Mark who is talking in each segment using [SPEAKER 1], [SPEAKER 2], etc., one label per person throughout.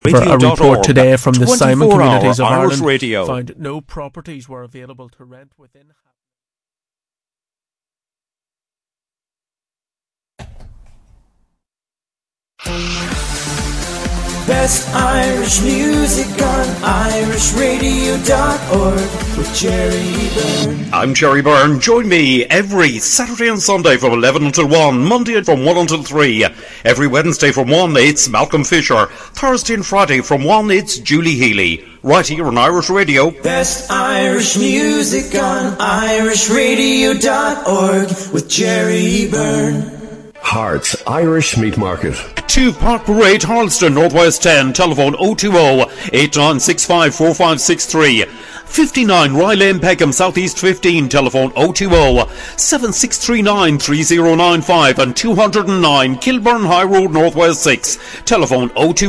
[SPEAKER 1] For a report today from the Simon Communities of
[SPEAKER 2] Irish
[SPEAKER 1] Ireland
[SPEAKER 2] Radio.
[SPEAKER 1] found no properties were available to rent within.
[SPEAKER 3] Best Irish music on irishradio.org with Jerry Byrne.
[SPEAKER 2] I'm Jerry Byrne. Join me every Saturday and Sunday from 11 until 1, Monday from 1 until 3. Every Wednesday from 1, it's Malcolm Fisher. Thursday and Friday from 1, it's Julie Healy. Right here on Irish Radio.
[SPEAKER 3] Best Irish music on irishradio.org with Jerry Byrne.
[SPEAKER 4] Hearts Irish Meat Market.
[SPEAKER 2] 2 Park Parade, Harleston, Northwest 10, telephone 020-8965-4563. 59 Rye Lane, Peckham, Southeast 15, telephone 020-7639-3095 and 209 Kilburn High Road, Northwest 6, telephone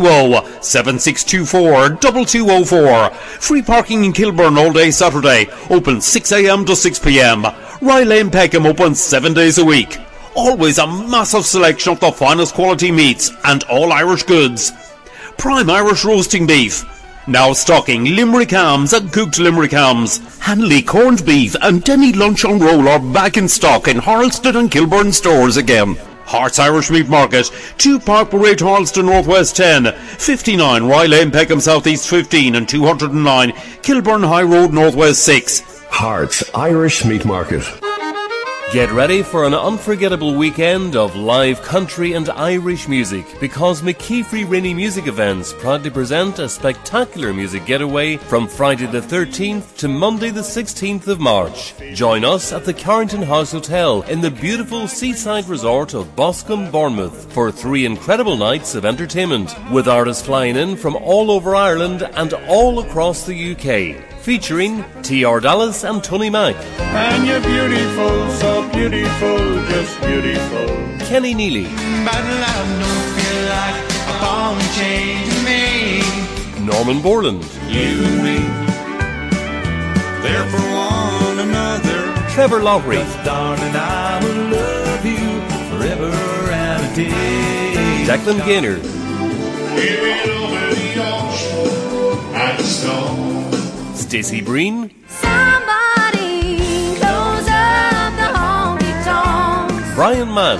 [SPEAKER 2] 020-7624-2204. Free parking in Kilburn all day Saturday, open 6 a.m. to 6 p.m. Rye Lane, Peckham, open 7 days a week. Always a massive selection of the finest quality meats and all Irish goods. Prime Irish roasting beef. Now stocking Limerick hams and cooked Limerick hams. Hanley corned beef and Denny lunch on roll are back in stock in Harleston and Kilburn stores again. Hearts Irish Meat Market, 2 Park Parade, Harleston, Northwest 10, 59 Rye Lane, Peckham, Southeast 15 and 209 Kilburn High Road, Northwest 6.
[SPEAKER 4] Hearts Irish Meat Market.
[SPEAKER 5] Get ready for an unforgettable weekend of live country and Irish music because McKeefrey Rainey Music Events proudly present a spectacular music getaway from Friday the 13th to Monday the 16th of March. Join us at the Carrington House Hotel in the beautiful seaside resort of Boscombe, Bournemouth for 3 incredible nights of entertainment with artists flying in from all over Ireland and all across the UK. Featuring T.R. Dallas and Tony Mack.
[SPEAKER 6] And you're beautiful, so beautiful, just beautiful.
[SPEAKER 5] Kenny Neely.
[SPEAKER 6] But love don't feel like a ball and chain to me.
[SPEAKER 5] Norman Borland.
[SPEAKER 6] You and me, there for one another.
[SPEAKER 5] Trevor Lowry.
[SPEAKER 6] Darling, I will love you forever and a day.
[SPEAKER 5] Declan Gaynor.
[SPEAKER 6] We're over the ocean and the storm.
[SPEAKER 5] Stacey Breen.
[SPEAKER 7] Somebody close up the honky tonks.
[SPEAKER 5] Brian Mann.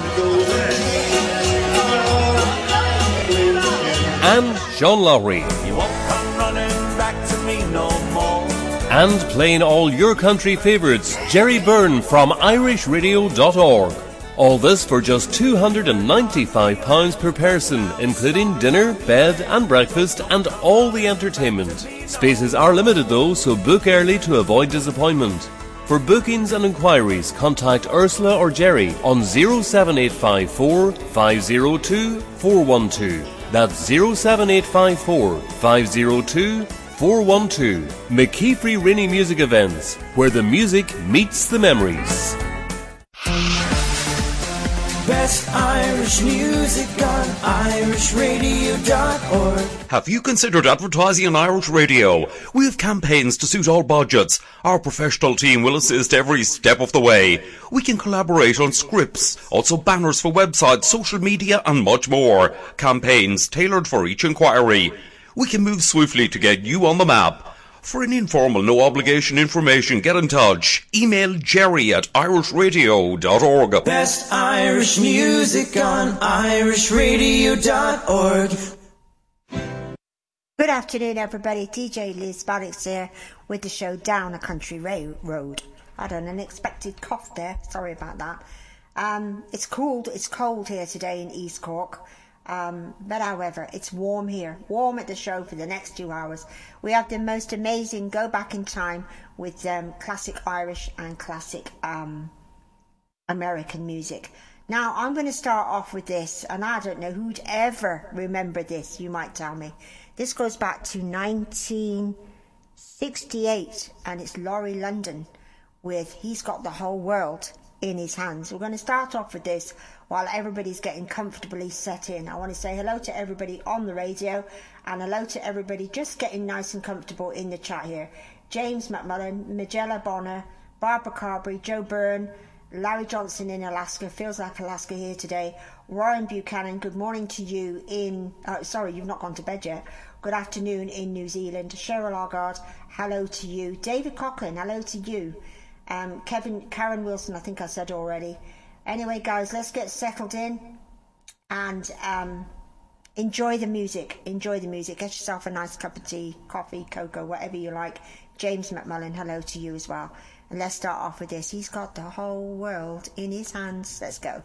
[SPEAKER 5] And Sean Lowry.
[SPEAKER 6] You won't come running back to me no more.
[SPEAKER 5] And playing all your country favourites, Jerry Byrne from irishradio.org. All this for just £295 per person, including dinner, bed and breakfast and all the entertainment. Spaces are limited though, so book early to avoid disappointment. For bookings and inquiries, contact Ursula or Jerry on 07854 502 412. That's 07854 502 412. McKeefrey Rainey Music Events, where the music meets the memories.
[SPEAKER 3] Best Irish music on irishradio.org.
[SPEAKER 2] Have you considered advertising on Irish Radio? We have campaigns to suit all budgets. Our professional team will assist every step of the way. We can collaborate on scripts, also banners for websites, social media and much more. Campaigns tailored for each inquiry. We can move swiftly to get you on the map. For an informal, no-obligation information, get in touch. Email jerry@irishradio.org.
[SPEAKER 3] Best Irish music on irishradio.org.
[SPEAKER 8] Good afternoon, everybody. DJ Liz Barracks here with the show Down a Country Road. I had an unexpected cough there. Sorry about that. It's cold here today in East Cork. But however, it's warm here, warm at the show for the next 2 hours. We have the most amazing go back in time with classic Irish and classic American music. Now I'm going to start off with this, and I don't know who'd ever remember this. You might tell me. This goes back to 1968, and it's Laurie London with He's Got the Whole World in His Hands. We're going to start off with this while everybody's getting comfortably set in. I want to say hello to everybody on the radio and hello to everybody just getting nice and comfortable in the chat here. James McMullen, Magella Bonner, Barbara Carberry, Joe Byrne, Larry Johnson in Alaska, feels like Alaska here today. Warren Buchanan, good morning to you in... sorry, you've not gone to bed yet. good afternoon in New Zealand. Cheryl Argard, hello to you. David Coughlin, hello to you. Karen Wilson, I think I said already. Anyway, guys, let's get settled in and enjoy the music. Enjoy the music. Get yourself a nice cup of tea, coffee, cocoa, whatever you like. James McMullen, hello to you as well. And let's start off with this. He's got the whole world in his hands. Let's go.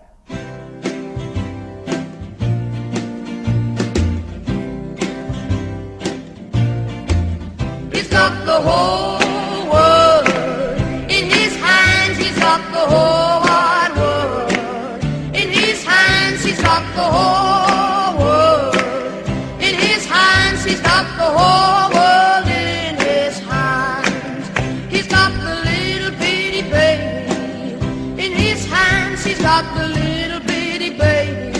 [SPEAKER 7] He's got the whole world in his hands. He's got the whole wide world in his hands. He's got the whole world in his hands. He's got the whole world in his hands. He's got the little bitty baby in his hands. He's got the little bitty baby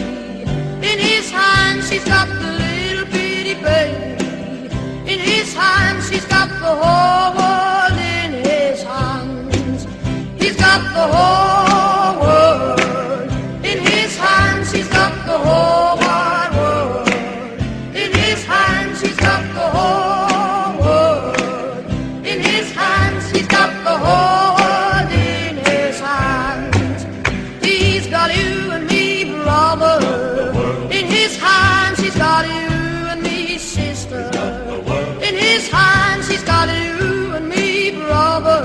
[SPEAKER 7] in his hands. He's got the little bitty baby in his hands. He's got the whole world in his hands. He's got the whole world in his hands. He's got the whole wide world in his hands. He's got the whole world in his hands. He's got the whole world in his hands. He's got you and me, brother, in his hands. He's got you and me, sister, in his hands. He's got you and me, brother,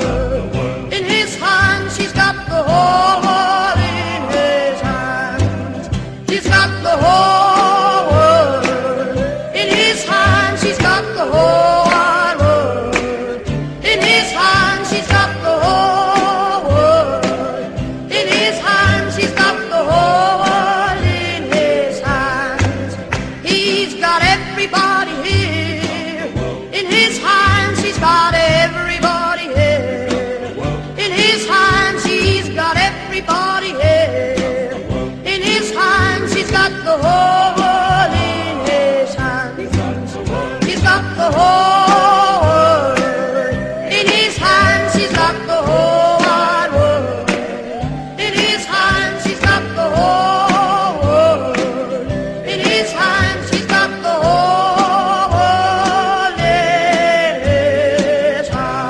[SPEAKER 7] in his hands. He's got the whole world in his hands. He's got the whole world in his hands. He's got the whole wide world in his hands. He's got the whole world in his hands. He's got the whole world in his hands. He's got everybody here in his hands. He's got everybody here in his hands. He's got everybody here in his hands. He's got the whole world in his hands. He's got the whole world in his hands. He's got the whole wide world in his hands. He's got the whole world in his hands. He's got the whole world in his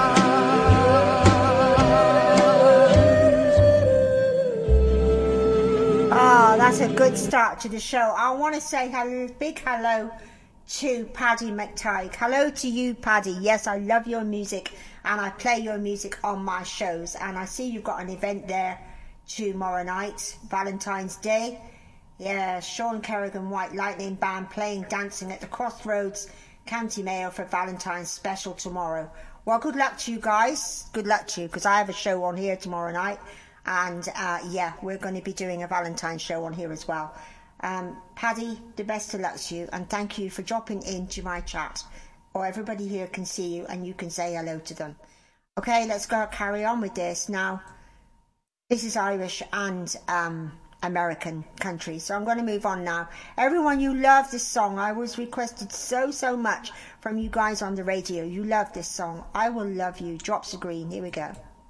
[SPEAKER 7] hands.
[SPEAKER 8] Oh, that's a good start to the show. I want to say big hello to Paddy McTighe. Hello to you, Paddy. Yes, I love your music and I play your music on my shows. And I see you've got an event there tomorrow night, Valentine's Day. Yeah, Sean Kerrigan White Lightning Band playing Dancing at the Crossroads, County Mayo for Valentine's special tomorrow. Well, good luck to you guys. Good luck to you, because I have a show on here tomorrow night. And yeah, we're going to be doing a Valentine's show on here as well. Paddy, the best of luck to you, and thank you for dropping into my chat, or everybody here can see you and you can say hello to them. Okay, let's go carry on with this now. This is Irish and American country, so I'm going to move on now. Everyone, you love this song. I was requested so much from you guys on the radio. You love this song. I Will Love You, Drops of Green. Here we go.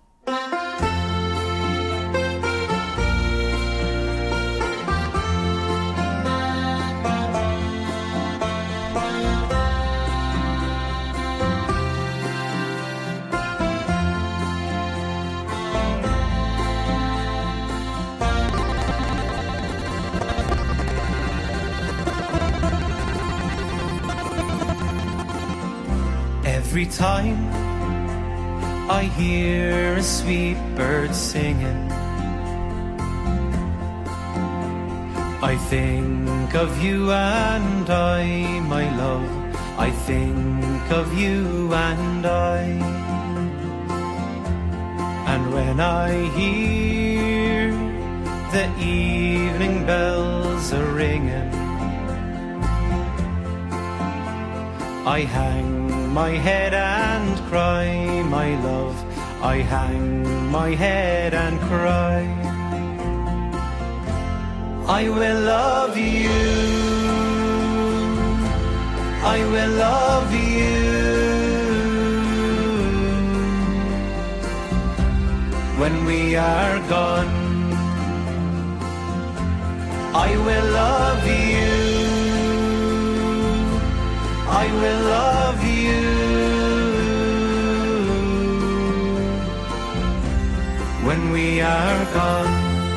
[SPEAKER 6] Every time I hear a sweet bird singing, I think of you and I, my love. I think of you and I. And when I hear the evening bells a-ringing, I hang my head and cry, my love. I hang my head and cry. I will love you, I will love you, when we are gone. I will love you, I will love you when we are gone.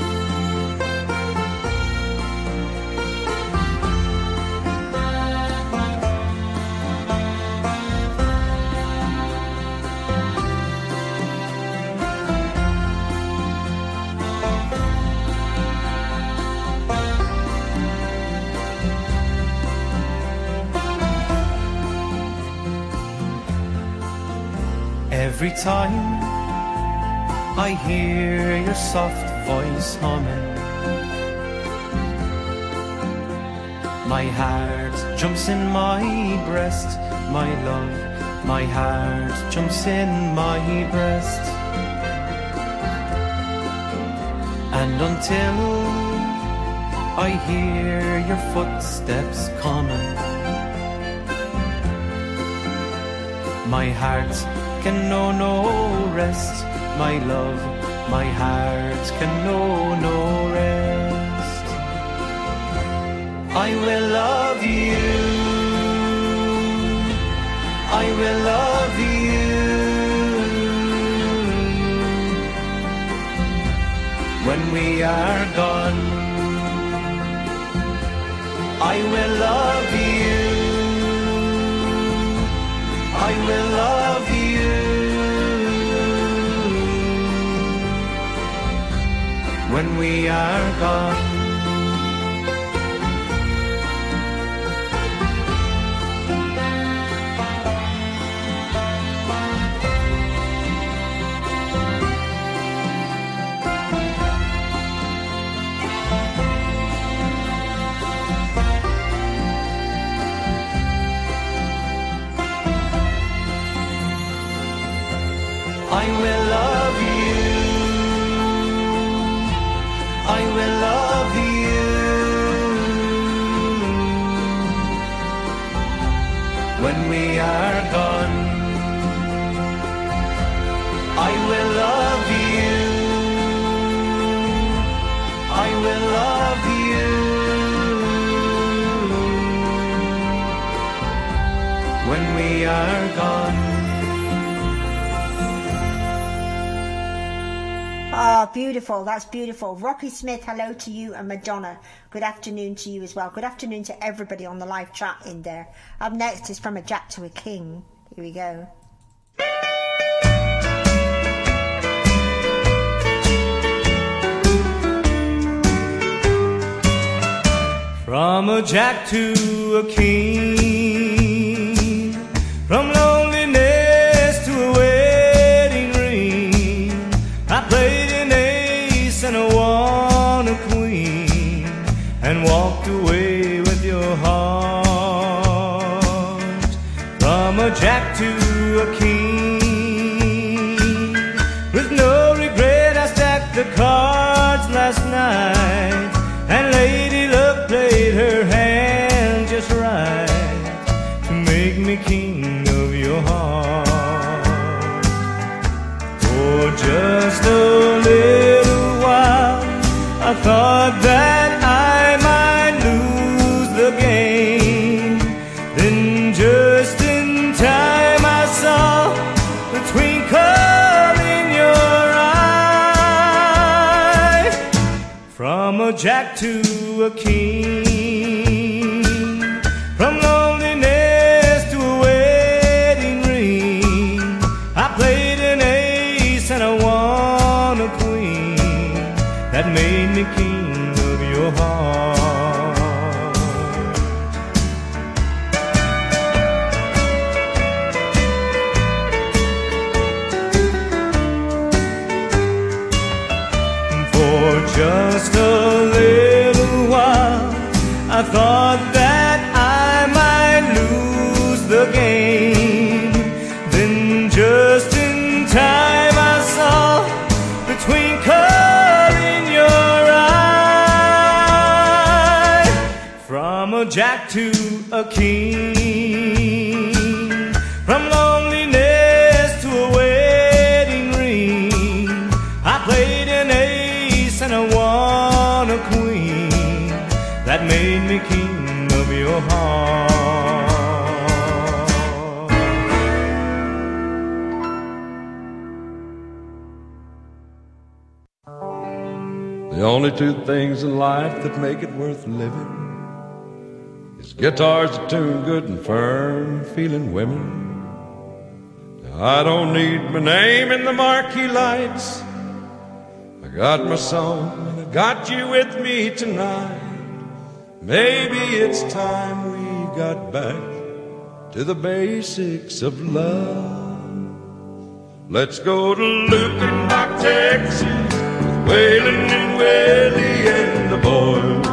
[SPEAKER 6] Every time I hear your soft voice humming, my heart jumps in my breast, my love, my heart jumps in my breast. And until I hear your footsteps coming, my heart can know no rest, my love, my heart can know no rest. I will love you, I will love you when we are gone. I will love you, I will love you when we are gone. I will love you, I will love you when we are gone. I will love you, I will love you when we are gone.
[SPEAKER 8] Oh, beautiful. That's beautiful. Rocky Smith, hello to you, and Madonna, good afternoon to you as well. Good afternoon to everybody on the live chat in there. Up next is From a Jack to a King. Here we go.
[SPEAKER 6] From a jack to a king, from loneliness to a wedding ring, I played an ace and I won a queen, and walked away with your heart. From a jack to a king, with no regret I stacked the cards last night, and Lady Luck played her hand just right to make me king of your heart. For just a little while I thought that I might lose the game. Then just in time I saw the twinkle in your eye. From a jack to a king, from loneliness to a wedding ring, I played an ace and I won a queen, that made me king of your heart. For just a little while I thought that I might lose the game. Then just in time I saw the twinkle in your eye. From a jack to a king, from loneliness to a wedding ring, I played an ace and I won a queen, that made me king of your heart.
[SPEAKER 9] only two things in life that make it worth living is guitars that tune good and firm, feeling women. Now, I don't need my name in the marquee lights. I got my song and I got you with me tonight. Maybe it's time we got back to the basics of love. Let's go to Lukenbach, Texas, with Waylon and Willie and the boys.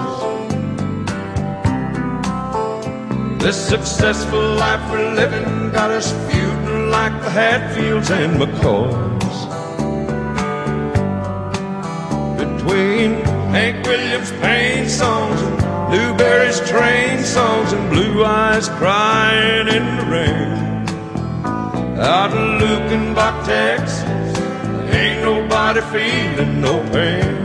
[SPEAKER 9] This successful life we're living got us feuding like the Hatfields and McCoys. Between Hank Williams' pain songs and Lou Berry's train songs and Blue Eyes crying in the rain, out in Lukenbach, Texas, ain't nobody feeling no pain.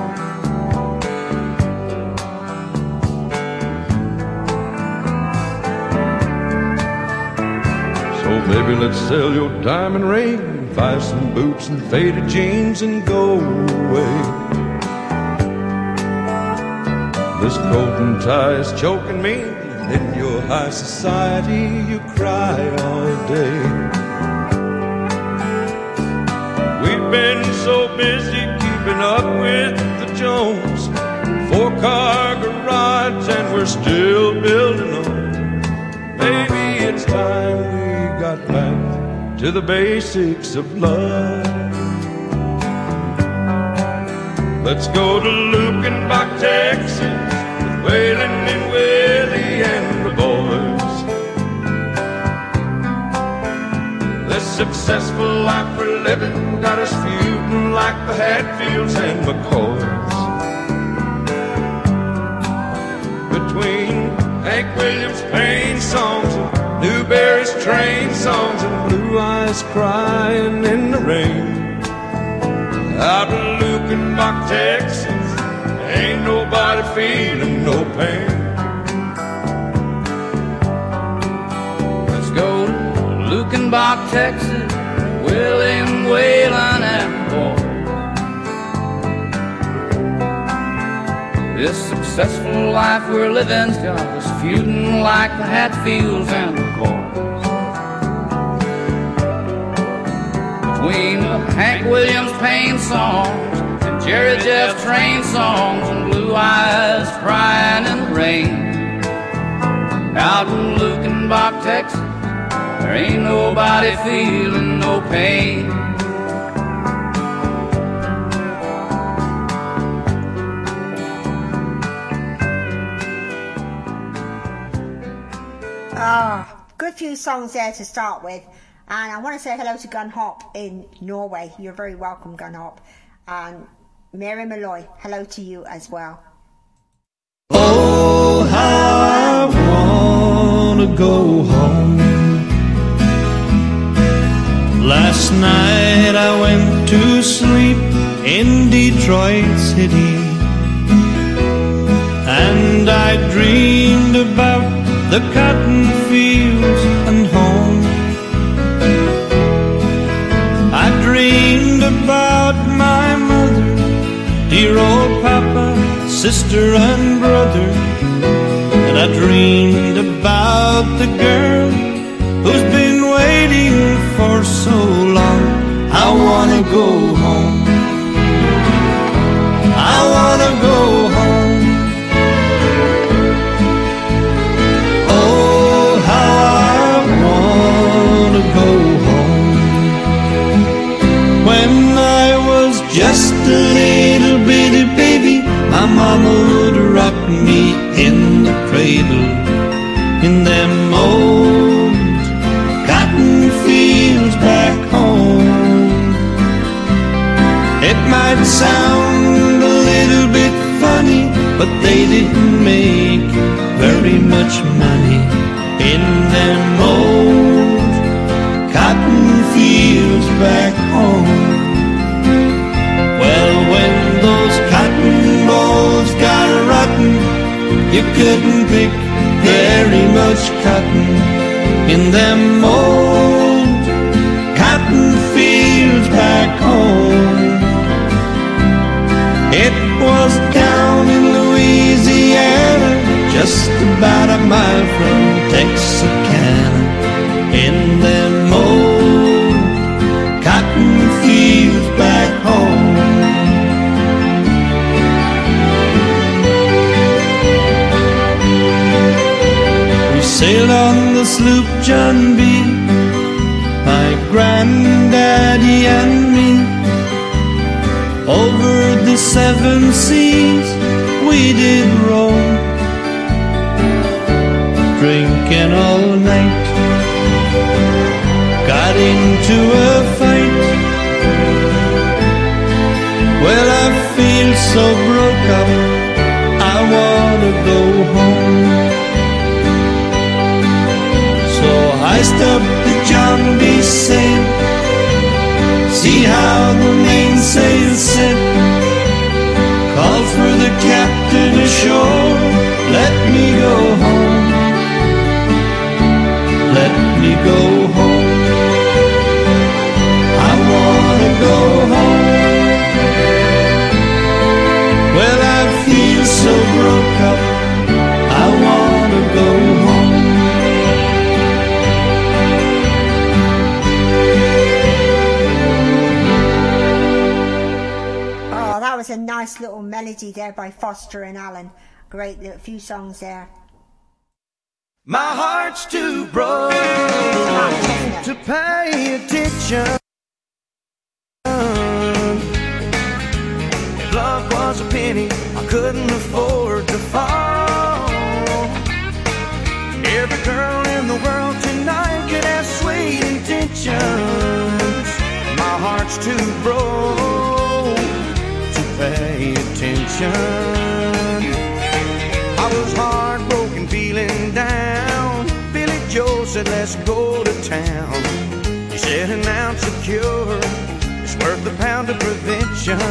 [SPEAKER 9] So baby, let's sell your diamond ring, buy some boots and faded jeans and go away. This coat and tie is choking me, and in your high society you cry all day. We've been so busy keeping up with the Jones, 4-car garage and we're still building on. Maybe it's time we got back to the basics of love. Let's go to Lukenbach, Texas, with Waylon and Willie and the boys. This successful life we're living got us feuding like the Hatfields and McCoys. Between Hank Williams' pain songs and Lou Berry's train songs and Blue Eyes crying in the rain, out in Lukenbach, Texas, ain't nobody feeling no pain.
[SPEAKER 10] Let's go to Lukenbach, Texas, William Waylon and boy. This successful life we're living's got us feuding like the Hatfields and the McCoys. Between the Hank Williams pain songs and Jerry Jeff train songs and Blue Eyes crying in the rain, out in Lukenbach, Texas, there ain't nobody feeling no pain.
[SPEAKER 8] Good few songs there to start with. And I want to say hello to Gun Hop in Norway. You're very welcome, Gun Hop. And Mary Malloy, hello to you as well.
[SPEAKER 6] Oh, how I want to go home. Last night I went to sleep in Detroit City, and I dreamed about the cotton fields and home. I dreamed about my mother, dear old papa, sister and brother. And I dreamed about the girl who's been waiting for so long. I wanna go home, I wanna go home. Oh, how I wanna go home. When I was just a little bitty baby, my mama would rock me in the cradle in them old cotton fields back home. It might sound a little bit funny, but they didn't make very much money in them old cotton fields back home. Well, when those cotton balls got rotten, you couldn't pick very much cotton in them old cotton fields back home. It
[SPEAKER 11] mile from Texarkana, in them old cotton fields back home. We sailed on the sloop John B., my granddaddy and me. Over the 7 seas we did roam, drinking all night. Got into a fight. Well, I feel so broke up, I wanna go home. So I stopped the John B. sail, see how the mainsail set. Called for the captain ashore, let me go home. Let me go home. I wanna go home. Well, I feel so broke up, I wanna go home.
[SPEAKER 8] Oh, that was a nice little melody there by Foster and Allen. Great little few songs there.
[SPEAKER 11] My heart's too broke to pay attention. If love was a penny, I couldn't afford to fall. Every girl in the world tonight could have sweet intentions. My heart's too broke to pay attention. I was heartbroken, feeling down. Billy Joe said, let's go to town. He said, an ounce of cure is worth a pound of prevention.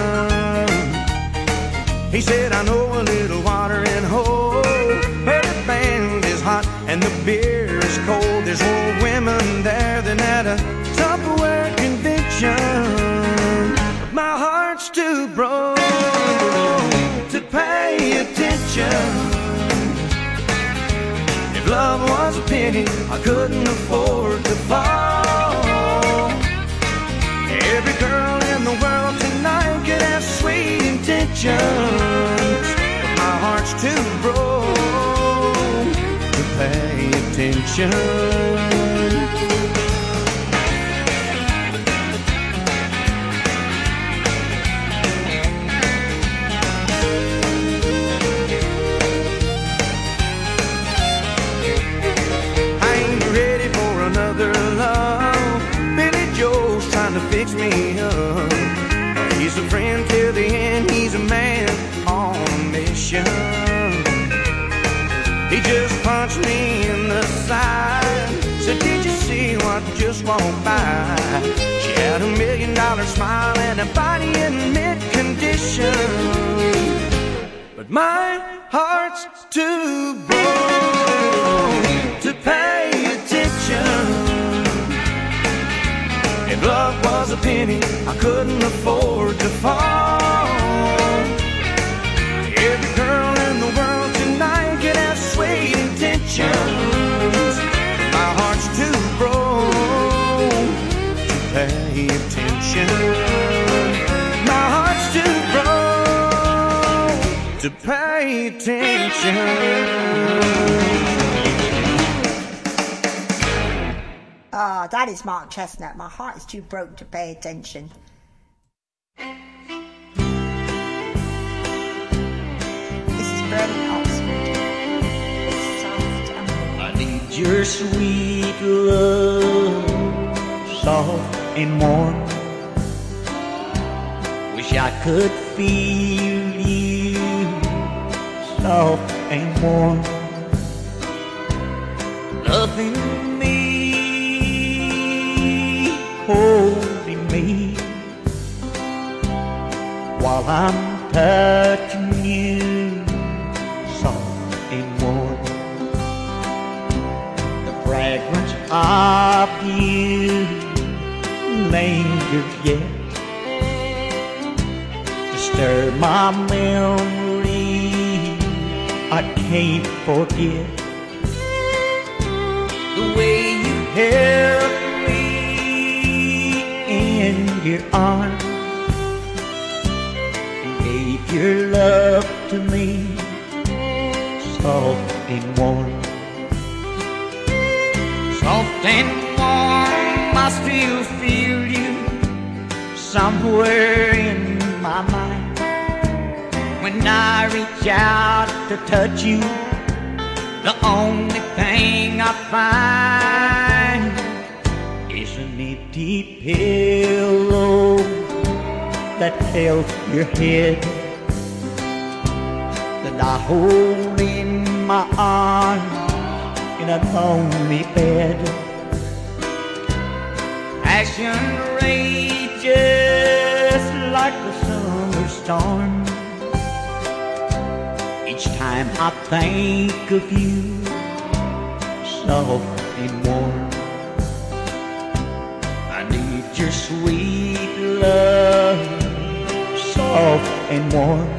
[SPEAKER 11] He said, I know a little water and hoe, but the band is hot and the beer is cold. There's old women there that had a Tupperware convention. But my heart's too broke to pay attention. If love was a penny, I couldn't afford to fall. Every girl in the world tonight could have sweet intentions, but my heart's too broke to pay attention. Fix me up. He's a friend till the end. He's a man on a mission. He just punched me in the side. Said, did you see what just walked by? She had $1 million smile and a body in mid-condition. But my heart's too broke to pay attention. If love was a penny, I couldn't afford to fall. Every girl in the world tonight could have sweet intentions. My heart's too broke to pay attention. My heart's too broke to pay attention.
[SPEAKER 8] Ah, that is Mark Chestnut. My heart is too broke to pay attention. This is Berlin Oxford. Soft and warm.
[SPEAKER 11] I need your sweet love, soft and warm. Wish I could feel you, soft and warm. Nothing holding me while I'm touching you, soft and warm. The fragrance of you lingers yet to stir my memory. I can't forget way you held me in your arms and gave your love to me, soft and warm. Soft and warm, I still feel you somewhere in my mind. When I reach out to touch you, the only thing I find is an empty pillow that held your head, that I hold in my arms in a lonely bed. Passion rages like a summer storm. Each time I think of you, soft and warm. I need your sweet love, soft and warm.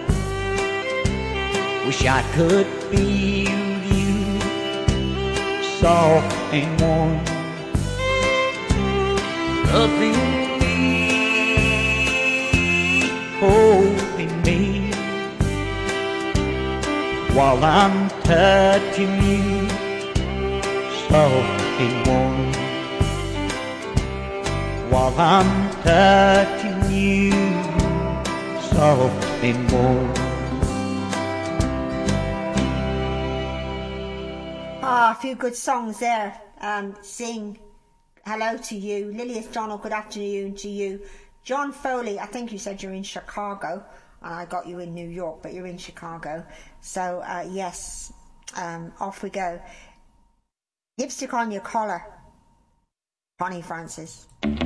[SPEAKER 11] Wish I could feel you, soft and warm. Loving me, holding me, while I'm touching you, soft and warm. While I'm touching you, soft and warm.
[SPEAKER 8] Ah, a few good songs there. Sing hello to you. Lilius Donald, good afternoon to you. John Foley, I think you said you're in Chicago. I got you in New York, but you're in Chicago. So, yes, off we go. Lipstick on Your Collar, Connie Francis.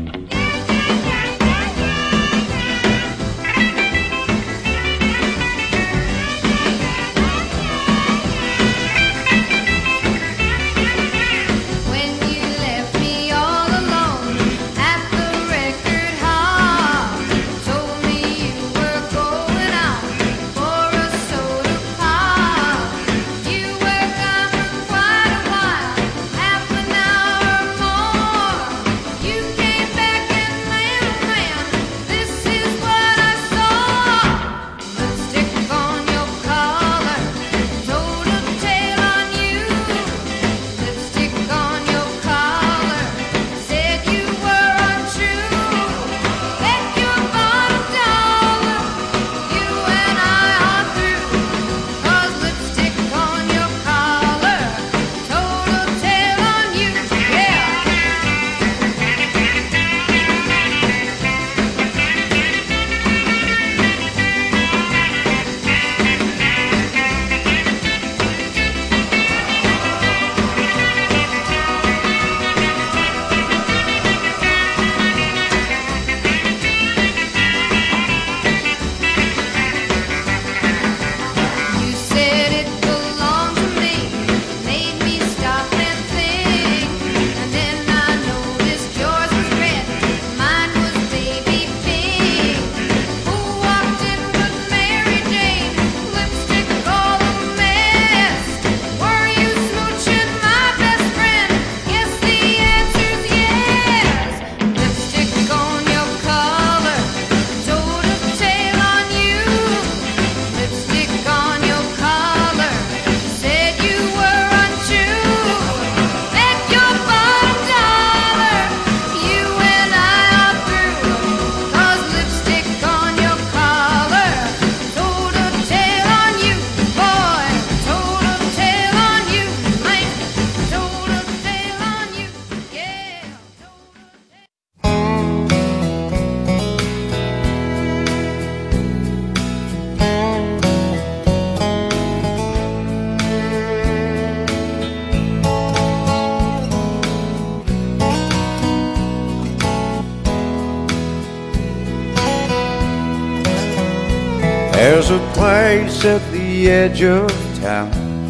[SPEAKER 11] There's a place at the edge of town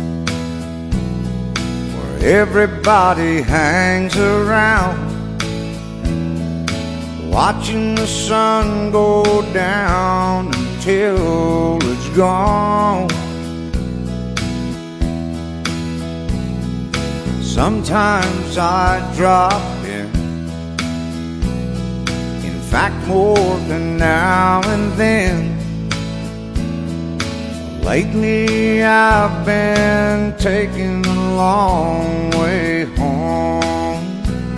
[SPEAKER 11] where everybody hangs around, watching the sun go down until it's gone. Sometimes I drop in fact, more than now and then. Lately I've been taking the long way home.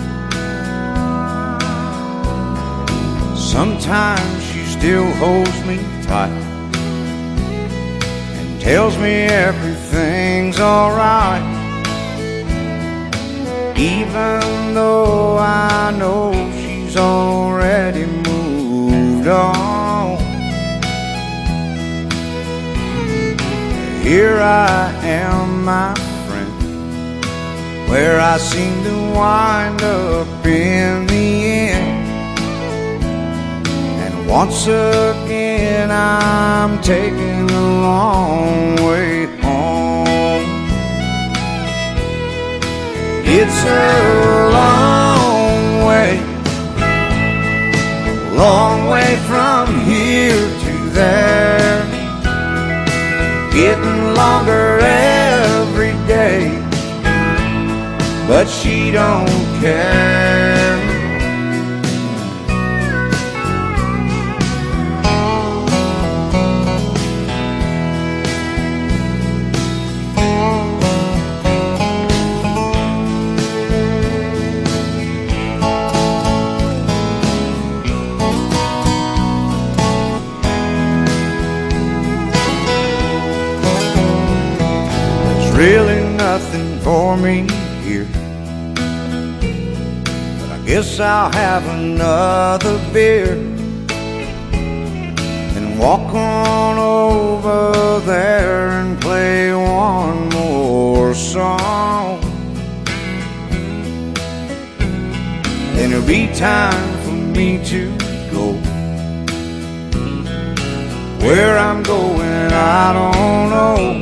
[SPEAKER 11] Sometimes she still holds me tight and tells me everything's alright, even though I know she's already moved on. Here I am, my friend, where I seem to wind up in the end. And once again I'm taking a long way home. It's a long way from here to there, getting longer every day, but she don't care. Really nothing for me here, but I guess I'll have another beer and walk on over there and play one more song. Then it'll be time for me to go. Where I'm going, I don't know.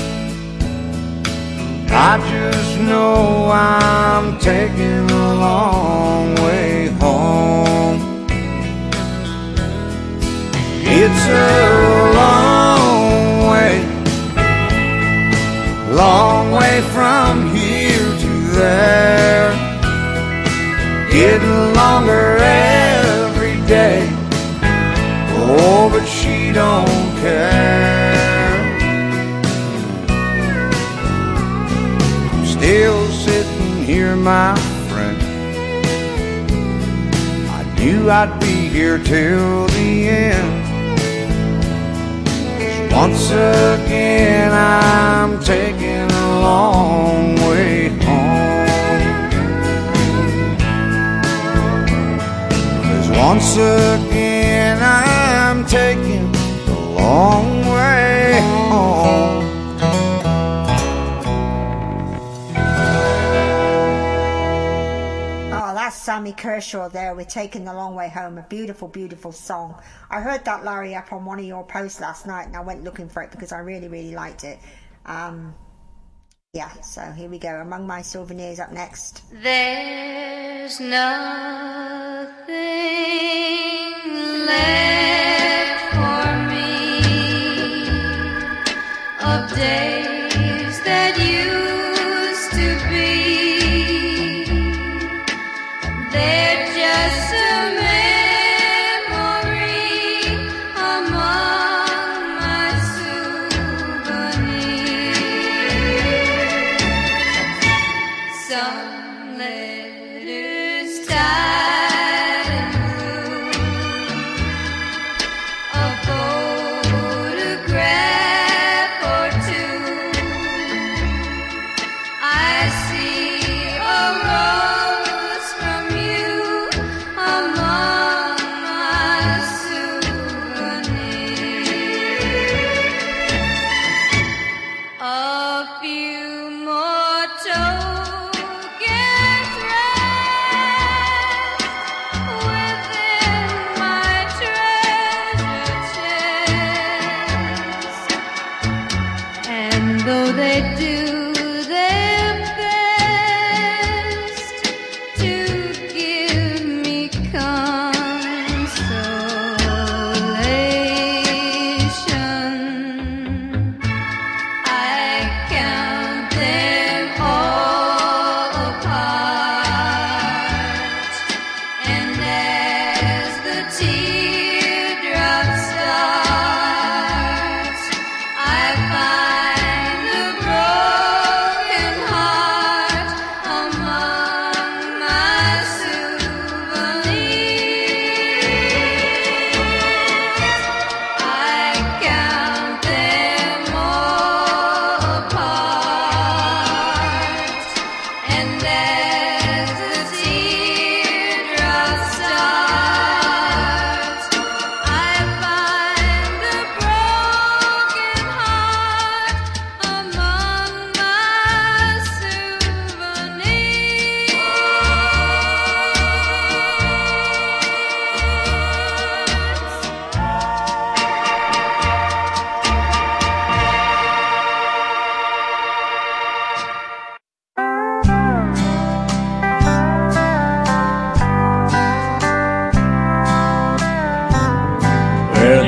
[SPEAKER 11] I just know I'm taking a long way home. It's a long way from here to there, getting longer every day. Oh, but she don't care. Still sitting here, my friend. I knew I'd be here till the end. Once again I'm taking a long way home. 'Cause once again I'm taking a long way home.
[SPEAKER 8] Sammy Kershaw there with Taking the Long Way Home, a beautiful, beautiful song. I heard that, Larry, up on one of your posts last night, and I went looking for it because I really, really liked it. Yeah, so here we go. Among My Souvenirs up next.
[SPEAKER 7] There's nothing left for me of days that used to be. They're just a memory among my souvenirs. Some letters tied in blue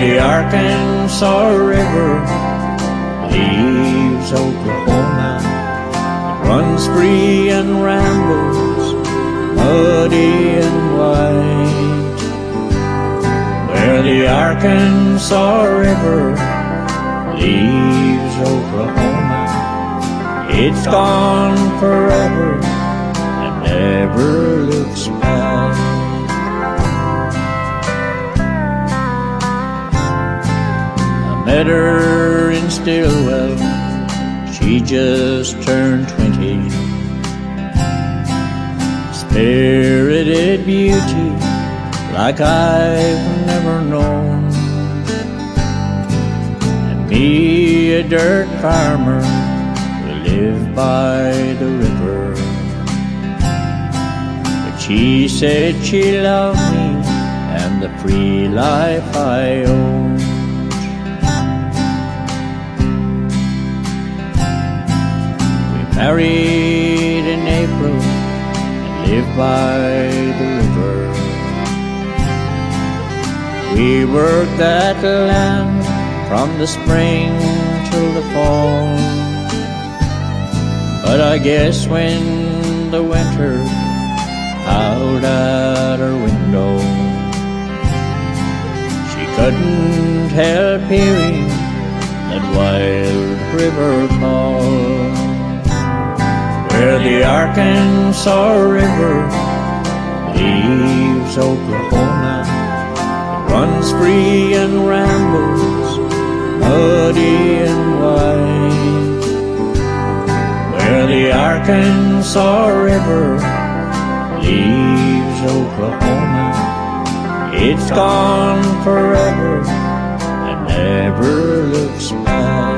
[SPEAKER 6] the Arkansas River leaves Oklahoma. It runs free and rambles, muddy and white. Where the Arkansas River leaves Oklahoma, it's gone forever and never looks back. I met her in Stillwell, she just turned 20. Spirited beauty like I've never known. And me, a dirt farmer who lived by the river. But she said she loved me and the free life I owned. We married in April and lived by the river. We worked that land from the spring till the fall. But I guess when the winter howled at her window, she couldn't help hearing that wild river call. Where the Arkansas River leaves Oklahoma, it runs free and rambles, muddy and white. Where the Arkansas River leaves Oklahoma, it's gone forever and never looks back.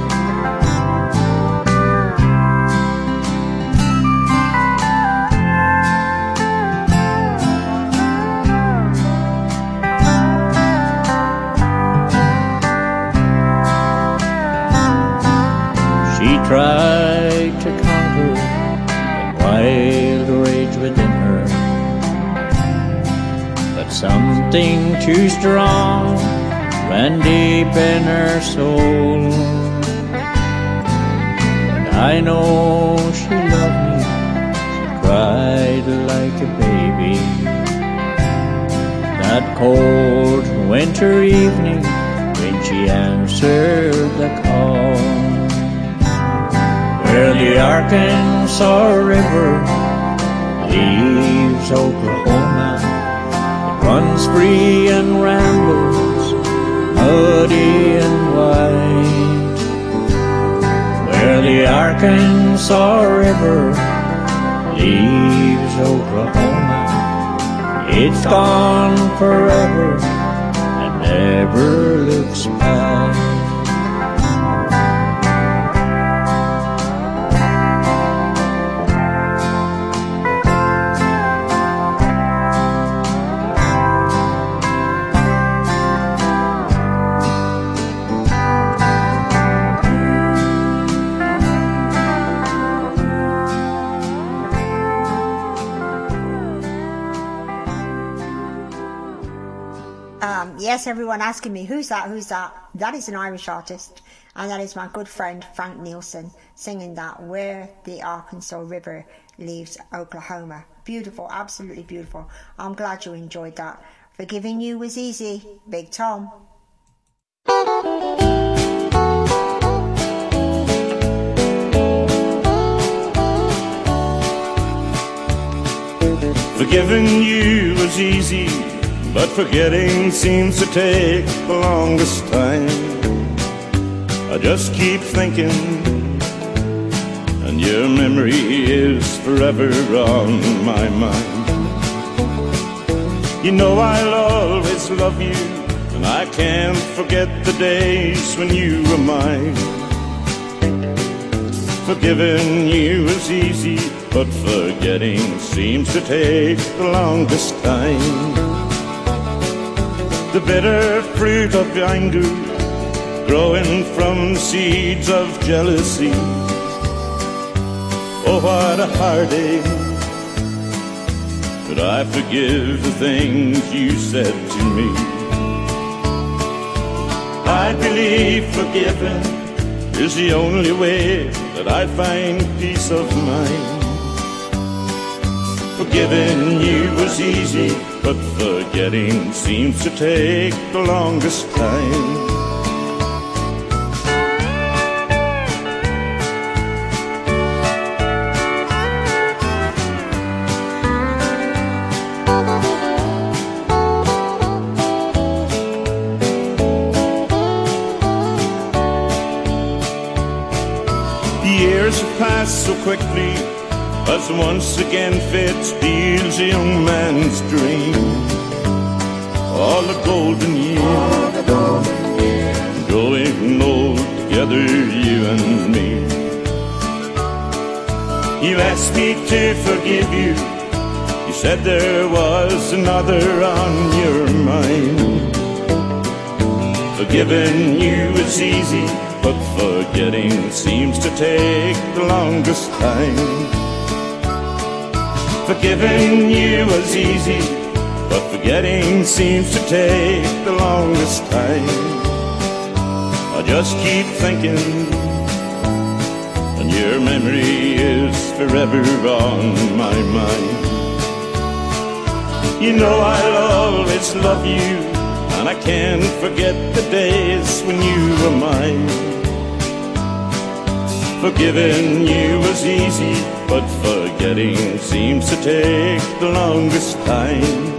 [SPEAKER 6] Tried to conquer the wild rage within her, but something too strong ran deep in her soul. And I know she loved me, she cried like a baby that cold winter evening when she answered the call. Where the Arkansas River leaves Oklahoma, it runs free and rambles, muddy and white. Where the Arkansas River leaves Oklahoma, it's gone forever and never looks back.
[SPEAKER 8] Yes, everyone asking me, who's that? Who's that? That is an Irish artist, and that is my good friend Frank Nielsen singing that, Where the Arkansas River Leaves Oklahoma. Beautiful, absolutely beautiful. I'm glad you enjoyed that. Forgiving you was easy. Big Tom.
[SPEAKER 12] Forgiving you was easy, but forgetting seems to take the longest time. I just keep thinking, and your memory is forever on my mind. You know I'll always love you, and I can't forget the days when you were mine. Forgiving you is easy, but forgetting seems to take the longest time. The bitter fruit of anger growing from seeds of jealousy. Oh, what a heartache. But I forgive the things you said to me. I believe forgiving is the only way that I find peace of mind. Forgiving you was easy, but forgetting seems to take the longest time. So quickly as once again fate steals a young man's dream. All the golden years growing old together, you and me. You asked me to forgive you. You said there was another on your mind. Forgiving you is easy, but forgetting seems to take the longest time. Forgiving you was easy, but forgetting seems to take the longest time. I just keep thinking, and your memory is forever on my mind. You know I'll always love you, and I can't forget the days when you were mine. Forgiving you was easy, but forgetting seems to take the longest time.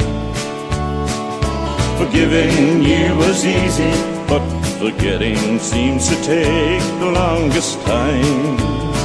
[SPEAKER 12] Forgiving you was easy, but forgetting seems to take the longest time.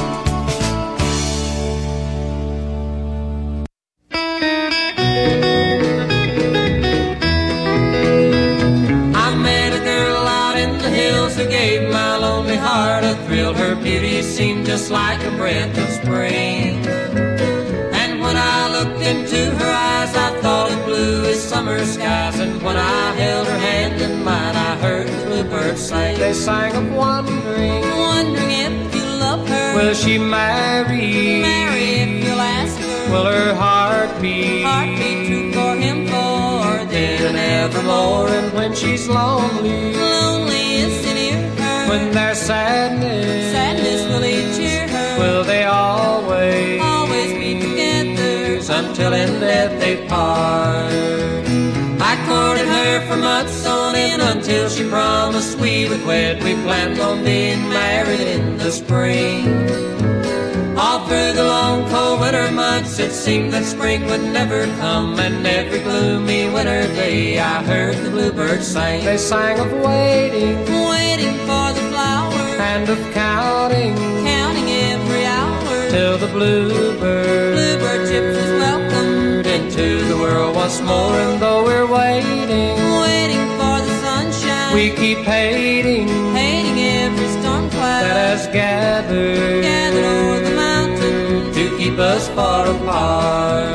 [SPEAKER 13] I met a girl out in the hills who gave my lonely heart a thrill. Her beauty seemed just like a breath of spring, and when I looked into her eyes I thought of blue as summer skies. And when I held her hand in mine I heard the bluebirds sing. They sang of wondering, wondering if you love her. Will she marry? Marry if you'll ask her. Will her heart be true for him for then and evermore? And when she's lonely, lonely is to near her. When there's sadness, sadness will he cheer her. Will they always, always be together until in death they part? I courted her for months on end until she promised we would wed. We planned on being married in the spring. All through the long cold winter months it seemed that spring would never come, and every gloomy winter day I heard the bluebirds sing. They sang of waiting, waiting for the flowers, and of counting, counting every hour, till the bluebird ship was welcomed into the world once more. And though we're waiting, waiting for the sunshine, we keep hating, hating every storm cloud that has gathered, gathered o'er the mountain to keep us far apart.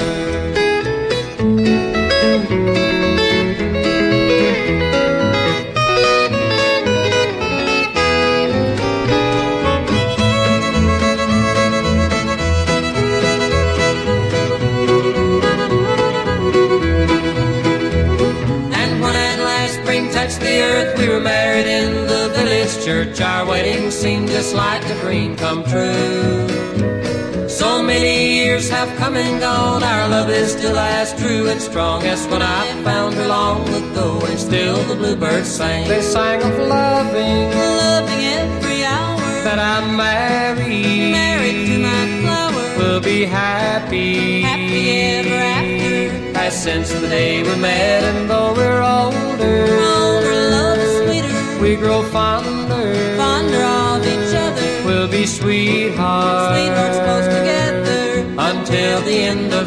[SPEAKER 13] The earth, we were married in the village church. Our wedding seemed just like a dream come true. So many years have come and gone, our love is still as true and strong as when I found her long ago. And still the bluebirds sang. They sang of loving, loving every hour, that I'm married, married to my flower. We'll be happy, happy ever after, as since the day we met. And though we're older, love is sweeter, we grow fonder, fonder of each other. We'll be sweethearts, sweethearts close together until the end of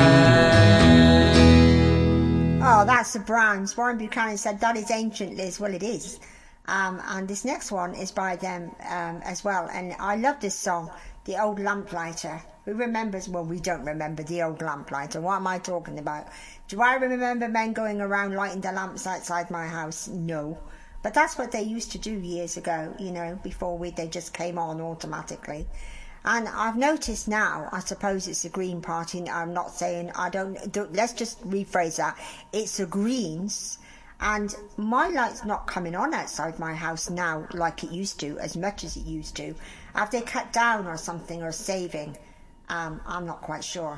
[SPEAKER 13] time.
[SPEAKER 8] Oh, that's the Browns. Warren Buchanan said that is ancient, Liz. Well, it is. And this next one is by them as well. And I love this song, The Old Lamplighter. Who remembers? Well, we don't remember the old lamplighter. What am I talking about? Do I remember men going around lighting the lamps outside my house? No. But that's what they used to do years ago, you know, before they just came on automatically. And I've noticed now, I suppose it's the Green Party. I'm not saying, let's just rephrase that. It's the Greens. And my light's not coming on outside my house now like it used to, as much as it used to. Have they cut down or something, or saving? I'm not quite sure.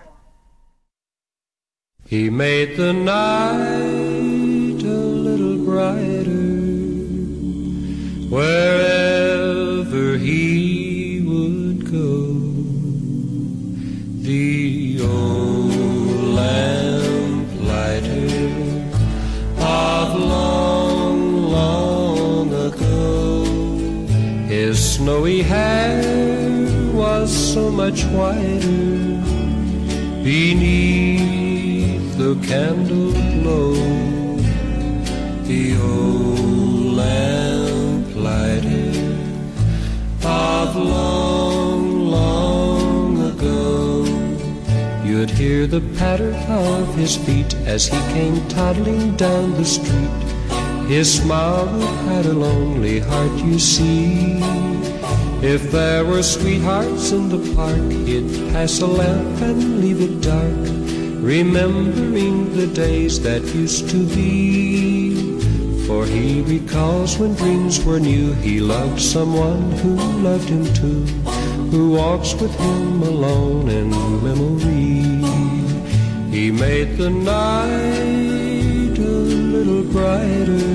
[SPEAKER 13] He made the night a little brighter wherever he would go. The old lamplighter of long, long ago. His snowy hair was so much whiter beneath the candle glow. The old lamplighter of long, long ago. You'd hear the patter of his feet as he came toddling down the street. His smile would hide a lonely heart, you see. If there were sweethearts in the park, he'd pass a lamp and leave it dark, remembering the days that used to be. For he recalls when dreams were new, he loved someone who loved him too, who walks with him alone in memory. He made the night a little brighter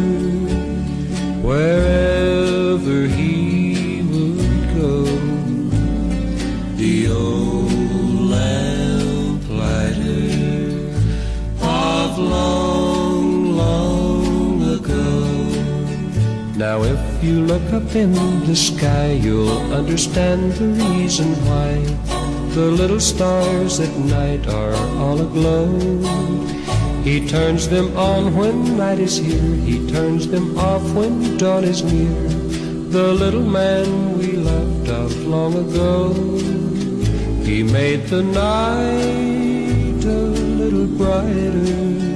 [SPEAKER 13] wherever he would go. The old lamplighter of long, long ago. Now if you look up in the sky, you'll understand the reason why the little stars at night are all aglow. He turns them on when night is here, he turns them off when dawn is near. The little man we loved of long ago. He made the night a little brighter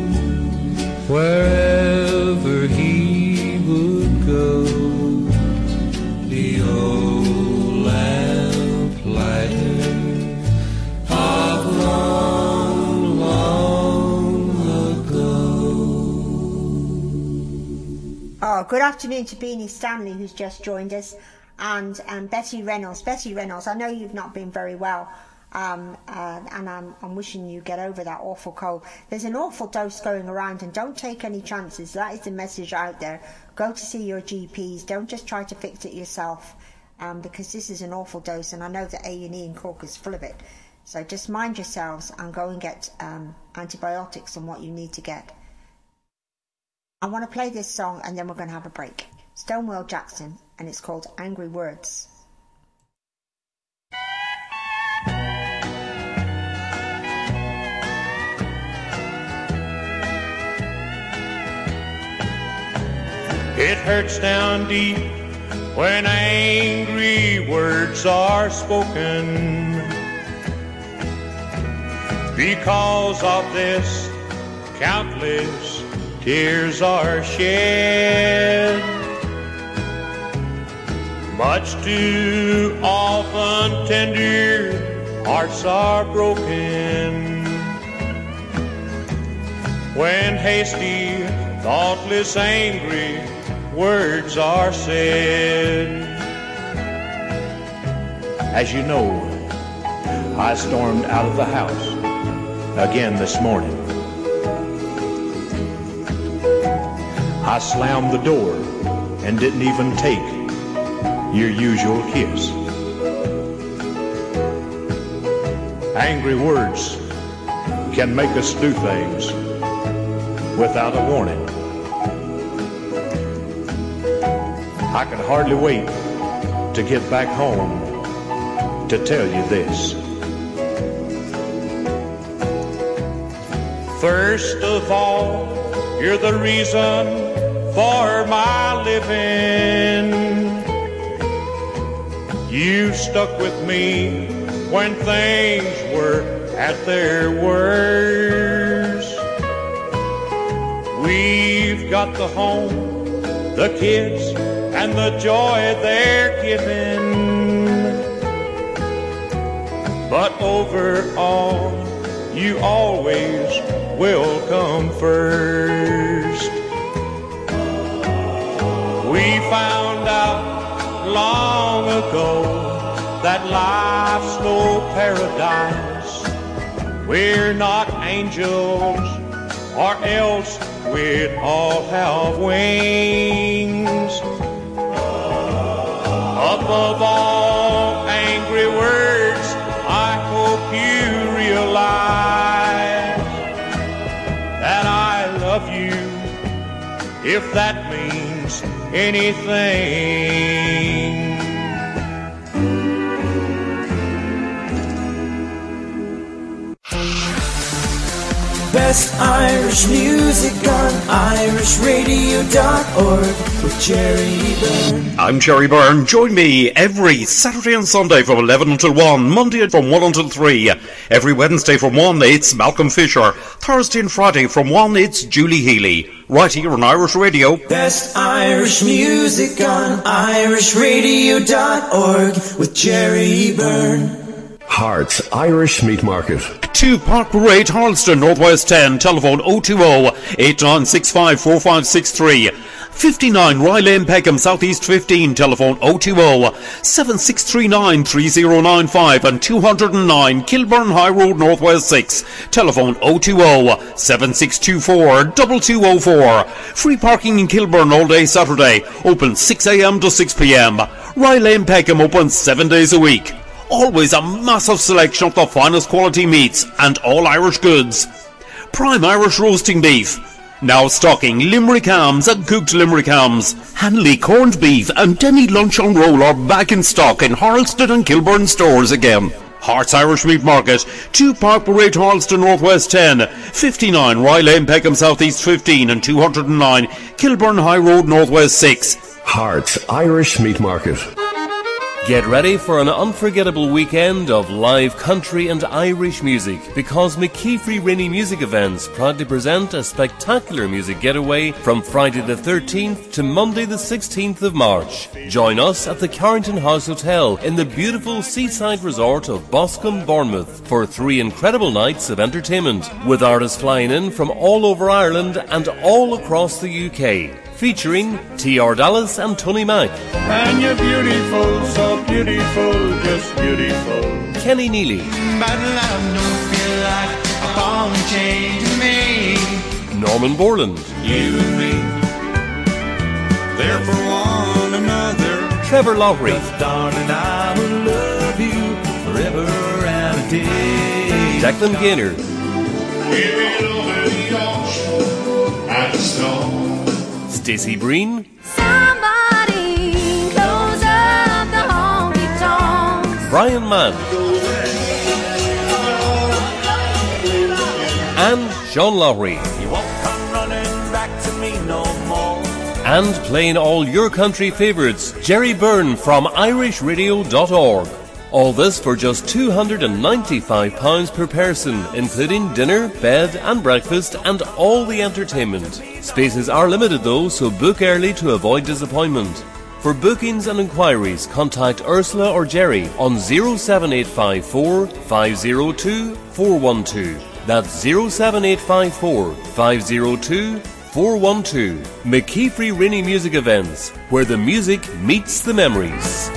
[SPEAKER 13] wherever he would go. The old lamplighter of long, long ago.
[SPEAKER 8] Oh, good afternoon to Beanie Stanley, who's just joined us, and Betty Reynolds. Betty Reynolds, I know you've not been very well, and I'm wishing you get over that awful cold. There's an awful dose going around, and don't take any chances. That is the message out there. Go to see your GPs. Don't just try to fix it yourself, because this is an awful dose, and I know that A&E in Cork is full of it. So just mind yourselves and go and get antibiotics and what you need to get. I want to play this song, and then we're going to have a break. Stonewall Jackson, and it's called Angry Words.
[SPEAKER 14] It hurts down deep when angry words are spoken. Because of this, countless tears are shed. Much too often tender hearts are broken when hasty, thoughtless, angry words are said.
[SPEAKER 15] As you know, I stormed out of the house again this morning. I slammed the door and didn't even take your usual kiss. Angry words can make us do things without a warning. I can hardly wait to get back home to tell you this.
[SPEAKER 14] First of all, you're the reason for my living. You stuck with me when things were at their worst. We've got the home, the kids, and the joy they're giving. But overall, you always will come first. long ago that life's no paradise. We're not angels, or else we'd all have wings. Above all angry words, I hope you realize that I love you, if that means anything.
[SPEAKER 3] Best Irish music on irishradio.org with Jerry Byrne.
[SPEAKER 2] I'm Jerry Byrne. Join me every Saturday and Sunday from 11 until 1, Monday from 1 until 3. Every Wednesday from 1, it's Malcolm Fisher. Thursday and Friday from 1, it's Julie Healy. Right here on Irish Radio.
[SPEAKER 3] Best Irish music on irishradio.org with Jerry Byrne.
[SPEAKER 4] Hearts Irish Meat Market.
[SPEAKER 2] 2 Park Parade, Harleston, Northwest 10, telephone 020-8965-4563. 59 Rye Lane, Peckham, Southeast 15, telephone 020-7639-3095 and 209 Kilburn High Road, Northwest 6, telephone 020-7624-2204. Free parking in Kilburn all day Saturday, open 6 a.m. to 6 p.m. Rye Lane, Peckham, open 7 days a week. Always a massive selection of the finest quality meats and all Irish goods. Prime Irish roasting beef. Now stocking Limerick hams and cooked Limerick hams. Hanley corned beef and Denny lunch on roll are back in stock in Harleston and Kilburn stores again. Hearts Irish Meat Market, 2 Park Parade, Harleston, Northwest 10, 59 Rye Lane, Peckham, Southeast 15 and 209 Kilburn High Road, Northwest 6.
[SPEAKER 4] Hearts Irish Meat Market.
[SPEAKER 5] Get ready for an unforgettable weekend of live country and Irish music, because McKeefrey Rainey Music Events proud to present a spectacular music getaway from Friday the 13th to Monday the 16th of March. Join us at the Carrington House Hotel in the beautiful seaside resort of Boscombe, Bournemouth for 3 incredible nights of entertainment, with artists flying in from all over Ireland and all across the UK. Featuring T.R. Dallas and Tony Mack.
[SPEAKER 14] And you're beautiful, so beautiful, just beautiful.
[SPEAKER 5] Kenny Neely.
[SPEAKER 3] But love don't feel like a ball and chain to me.
[SPEAKER 5] Norman Borland.
[SPEAKER 3] You and me, there for one another.
[SPEAKER 5] Trevor Lowry.
[SPEAKER 3] Darling, I will love you forever and a day.
[SPEAKER 5] Declan Gaynor.
[SPEAKER 14] We're over the ocean at the storm.
[SPEAKER 5] Stacey Breen.
[SPEAKER 7] Somebody close up the honky tonks.
[SPEAKER 5] Brian Mann. And Sean Lowry.
[SPEAKER 3] You won't come running back to me no more.
[SPEAKER 5] And playing all your country favourites, Jerry Byrne from irishradio.org. All this for just £295 per person, including dinner, bed and breakfast and all the entertainment. Spaces are limited though, so book early to avoid disappointment. For bookings and inquiries, contact Ursula or Jerry on 07854 502 412. That's 07854 502 412. McKeefrey Rainey Music Events, where the music meets the memories.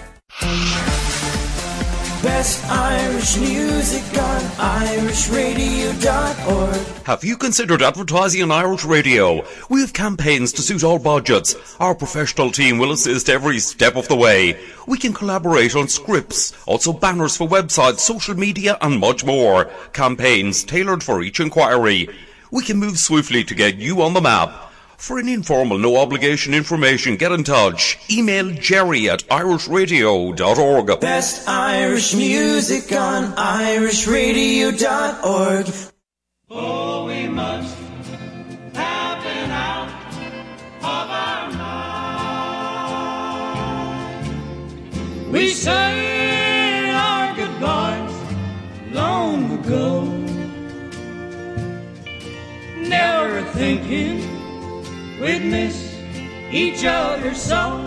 [SPEAKER 3] Best Irish music on irishradio.org.
[SPEAKER 2] Have you considered advertising on Irish Radio? We have campaigns to suit all budgets. Our professional team will assist every step of the way. We can collaborate on scripts, also banners for websites, social media and much more. Campaigns tailored for each inquiry. We can move swiftly to get you on the map. For any informal, no-obligation information, get in touch. Email jerry@irishradio.org.
[SPEAKER 3] Best Irish music on irishradio.org.
[SPEAKER 10] Oh, we must have been out of our mind. We say our goodbyes long ago, never thinking we'd miss each other so.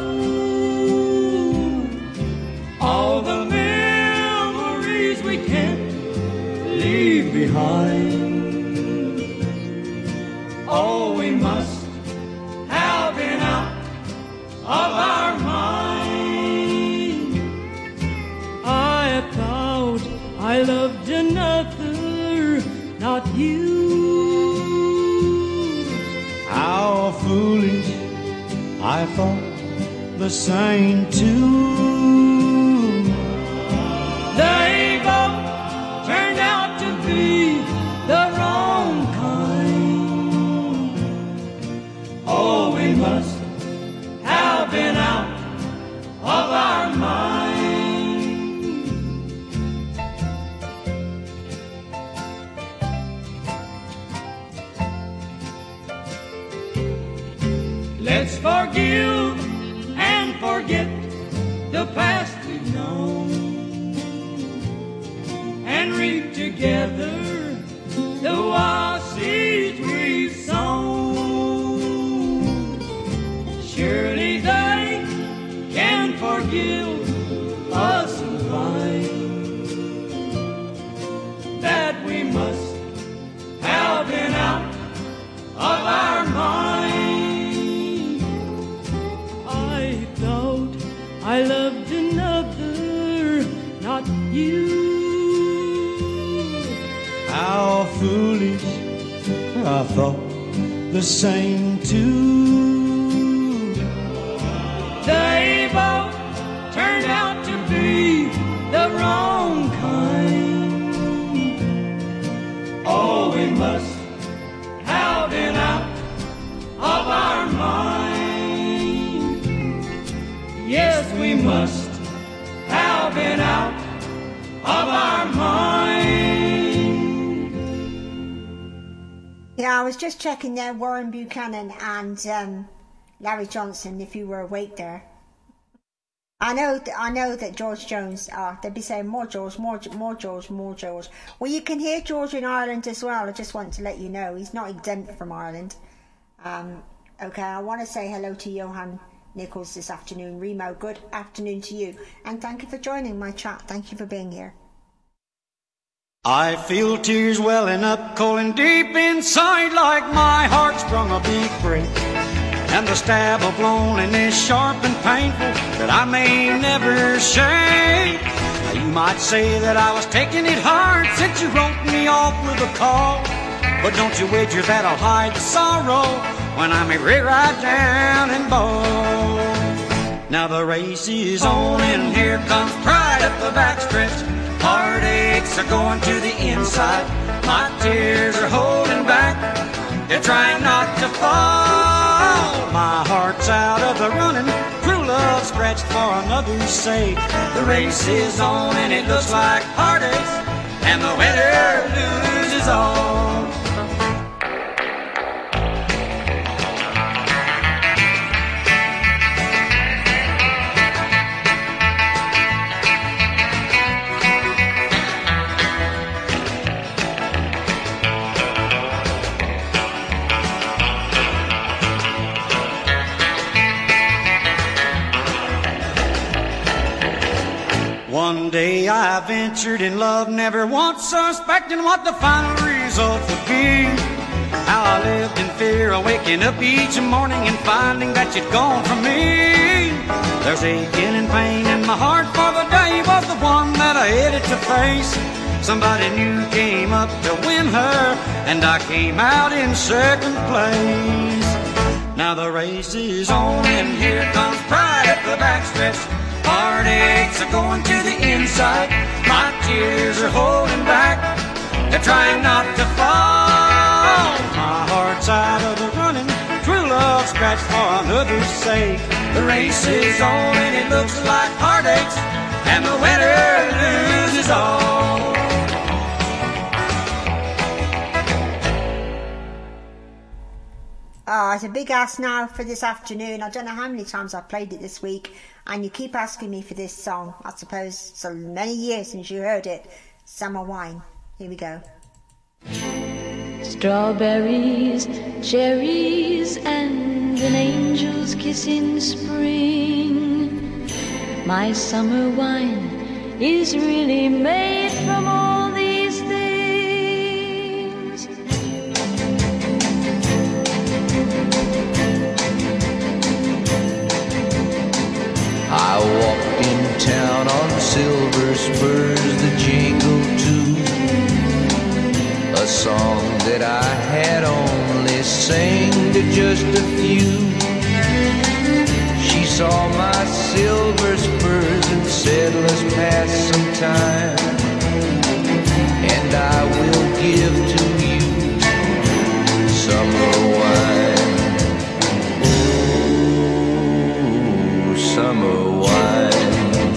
[SPEAKER 10] All the memories we can't leave behind. Oh, we must have been out of our minds.
[SPEAKER 6] foolish, I thought the same too. They both turned out to be the wrong kind. Oh, we must have been out of our mind. Let's forgive and forget the past we've known and reap together the wild seeds we've sown. Surely they can forgive us and find that we must have been out of our mind. I thought I loved another, not you. How foolish, I thought the same too. They both turned out to be the wrong kind. Oh, we must have been out of our mind. Yes, we must have been out of our mind.
[SPEAKER 8] Yeah, I was just checking there, Warren Buchanan and Larry Johnson, if you were awake there. I know that George Jones, they'd be saying more George. Well, you can hear George in Ireland as well. I just want to let you know he's not exempt from Ireland. Okay, I want to say hello to Johan Nichols this afternoon. Remo, good afternoon to you. And thank you for joining my chat. Thank you for being here.
[SPEAKER 6] I feel tears welling up, calling deep inside, like my heart sprung a big break, and the stab of loneliness sharp and painful that I may never shake. Now you might say that I was taking it hard since you wrote me off with a call, but don't you wager that I'll hide the sorrow when I may break right down and bawl. Now the race is on and here comes pride up the backstretch. Heartaches are going to the inside. My tears are holding back. They're trying not to fall. My heart's out of the running. True love scratched for another's sake. The race is on and it looks like heartaches, and the winner loses all. One day I ventured in love, never once suspecting what the final result would be. How I lived in fear of waking up each morning and finding that you'd gone from me. There's aching and pain in my heart, for the day was the one that I headed to face. Somebody new came up to win her, and I came out in second place. Now the race is on and here comes pride up the backstretch. Heartaches are going to the inside. My tears are holding back. They're trying not to fall. My heart's out of the running. True love scratched for another's sake. The race is on and it looks like heartaches, and the winner loses all.
[SPEAKER 8] Oh, it's a big ask now for this afternoon. I don't know how many times I've played it this week, and you keep asking me for this song. I suppose so many years since you heard it. Summer Wine. Here we go.
[SPEAKER 16] Strawberries, cherries, and an angel's kiss in spring. My summer wine is really made from all these things.
[SPEAKER 3] I walked in town on silver spurs that jingle too, a song that I had only sang to you just a few. She saw my silver spurs and said, let's pass some time, and I will give to you summer wine. Ooh, summer wine.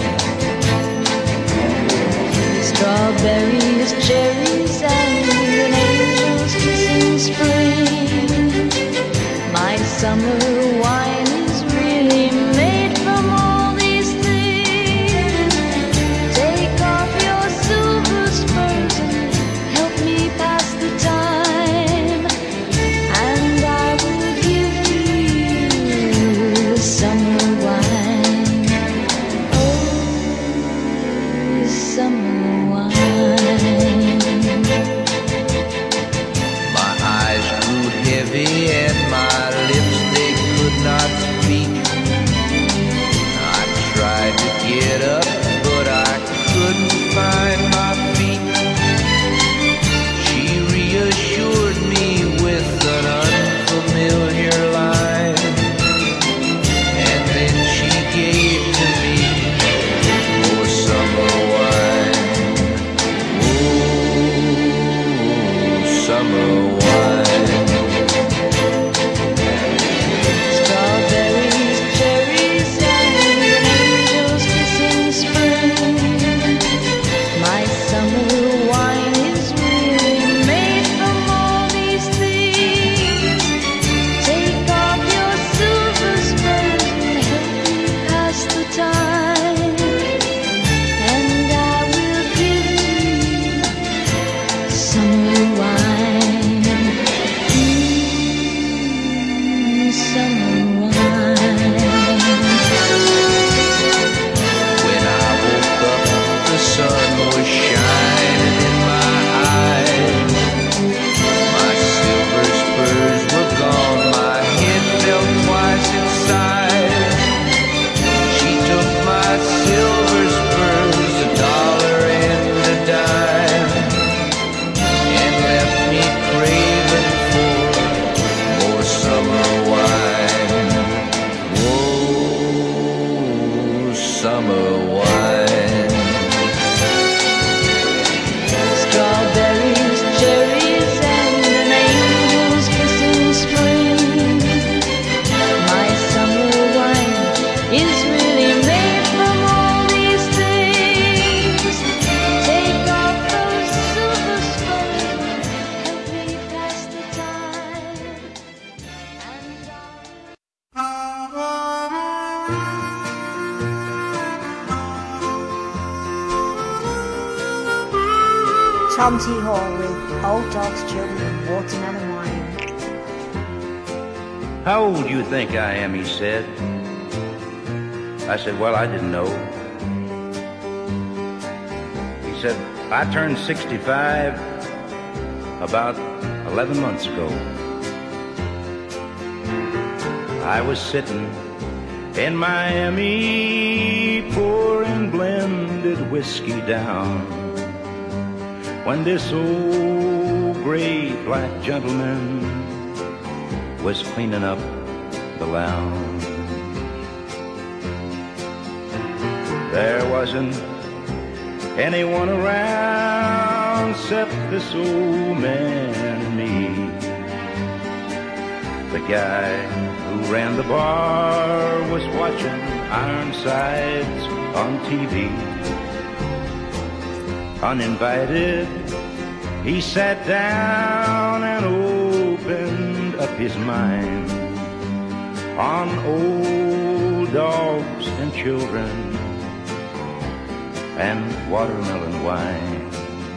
[SPEAKER 16] Strawberries, cherries, and an angel's kiss in spring. My summer wine is really made from all these things. Take off your silver spurs and help me pass the time, and I will give to you summer wine. Oh, summer wine.
[SPEAKER 3] My eyes grew heavy and my lips, they could not speak. I tried to get up, but I couldn't find my feet. She reassured me with an unfamiliar line, and then she gave to me more summer wine. Oh, summer wine.
[SPEAKER 16] Strawberries, cherries, and an angel's kiss in spring. My summer wine is really made from all these things. Take off your silver spurs and help me pass the time, and I will give to you summer wine. Summer wine.
[SPEAKER 3] When I woke up, the sun was shining in my eyes. My silver spurs were gone, my head fell twice inside. She took my silver spurs, $1 and a dime, and left me craving for more summer wine. Whoa, summer wine.
[SPEAKER 16] Strawberries, cherries, and an angel's kiss in spring. My summer wine is really made from all these things. Take off those silver spurs and help me pass the time, and
[SPEAKER 8] Tom T. Hall with Old Dogs, Children, Watermelon Wine.
[SPEAKER 17] How old do you think I am, he said. I said, well, I didn't know. He said, I turned 65 about 11 months ago. I was sitting in Miami pouring blended whiskey down when this old gray black gentleman was cleaning up the lounge. There wasn't anyone around except this old man and me. The guy who ran the bar was watching Ironsides on TV. Uninvited, he sat down and opened up his mind on old dogs and children and watermelon wine.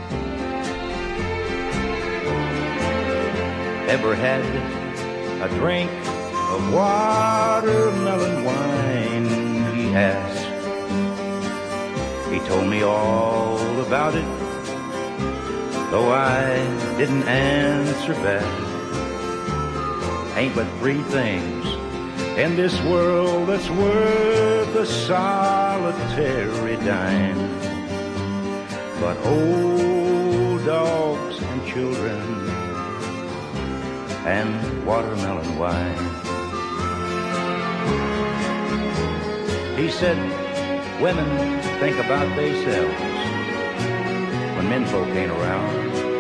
[SPEAKER 17] Ever had a drink of watermelon wine, he asked. He told me all about it, though I didn't answer back. Ain't but three things in this world that's worth a solitary dime, but old dogs and children and watermelon wine. He said, women think about themselves when menfolk ain't around,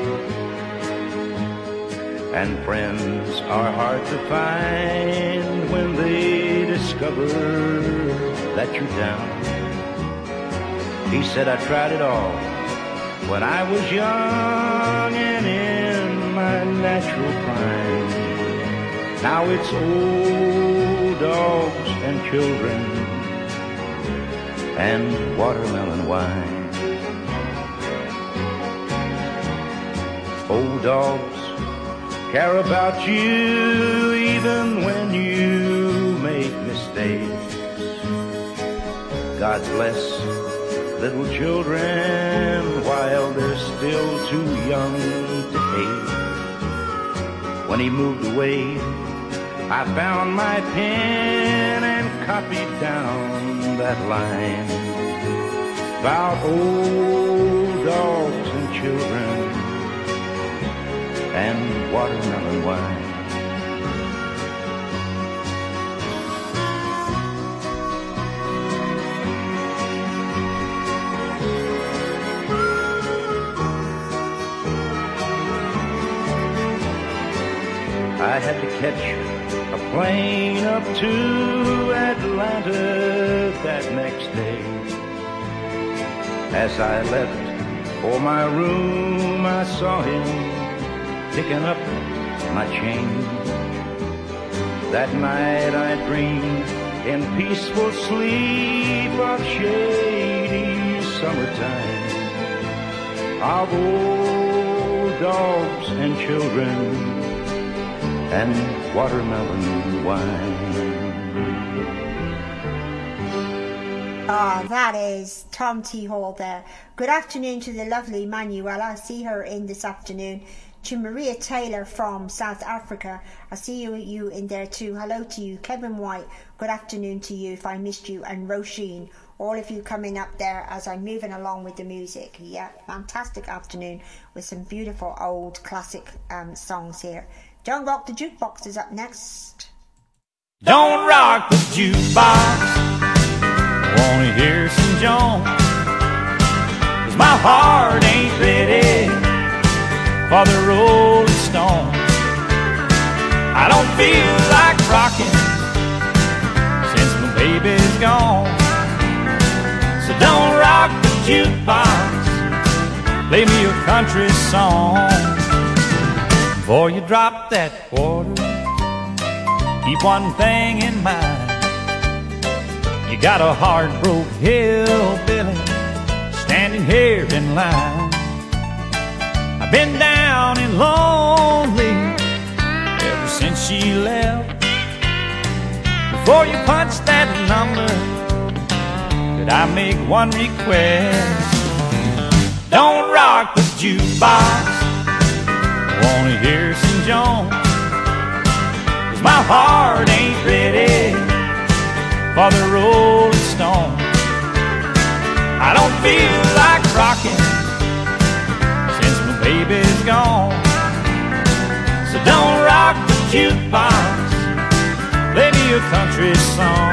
[SPEAKER 17] and friends are hard to find when they discover that you're down. He said, I tried it all when I was young and in my natural prime. Now it's old dogs and children and watermelon wine. Old dogs care about you even when you make mistakes. God bless little children while they're still too young to hate. When he moved away, I found my pen and copied down that line about old dogs and children and watermelon wine. I had to catch a plane up to Atlanta that next day. As I left for my room, I saw him picking up my chain. That night I dreamed in peaceful sleep of shady summertime, of old dogs and children and watermelon wine.
[SPEAKER 8] Ah, that is Tom T. Hall there. Good afternoon to the lovely Manuela. I see her in this afternoon. To Maria Taylor from South Africa. I see you in there too. Hello to you. Kevin White, good afternoon to you if I missed you. And Roisin, all of you coming up there as I'm moving along with the music. Yeah, fantastic afternoon with some beautiful old classic songs here. Don't Rock the Jukebox is up next.
[SPEAKER 6] Don't rock the jukebox, wanna hear some Jones, 'cause my heart ain't ready for the Rolling Stones. I don't feel like rocking since my baby's gone. So don't rock the jukebox, play me a country song. Before you drop that quarter, keep one thing in mind. You got a heart-broke hillbilly standing here in line. I've been down and lonely ever since she left. Before you punch that number, could I make one request? Don't rock the jukebox, I wanna hear some Jones, 'cause my heart ain't ready for the Rolling Stone. I don't feel like rocking since my baby's gone. So don't rock the jukebox, play me a country song.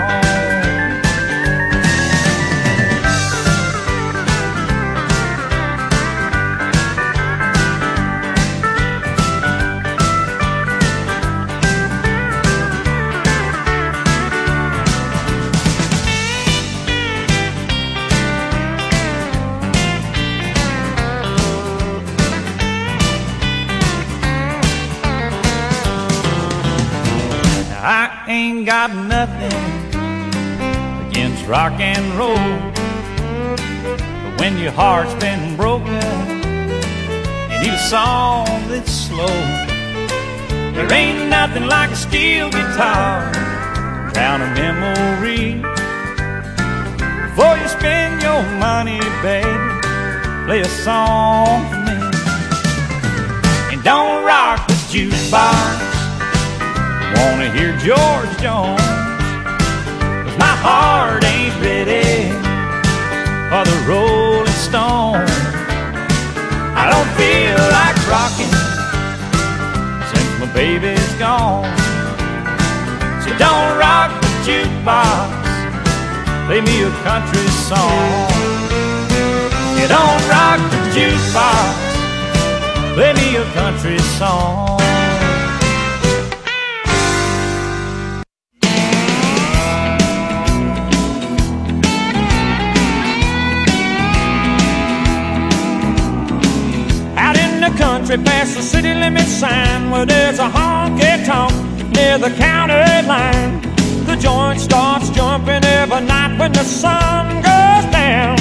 [SPEAKER 6] I ain't got nothing against rock and roll, but when your heart's been broken, you need a song that's slow. There ain't nothing like a steel guitar to drown a memory. Before you spend your money, baby, play a song for me. And don't rock the jukebox, wanna hear George Jones, 'cause my heart ain't ready for the Rolling Stone. I don't feel like rocking since my baby's gone. So don't rock the jukebox, play me a country song. You don't rock the jukebox, play me a country song. Out in the country past the city limit sign, where there's a honky-tonk near the county line, the joint starts jumping every night when the sun goes down.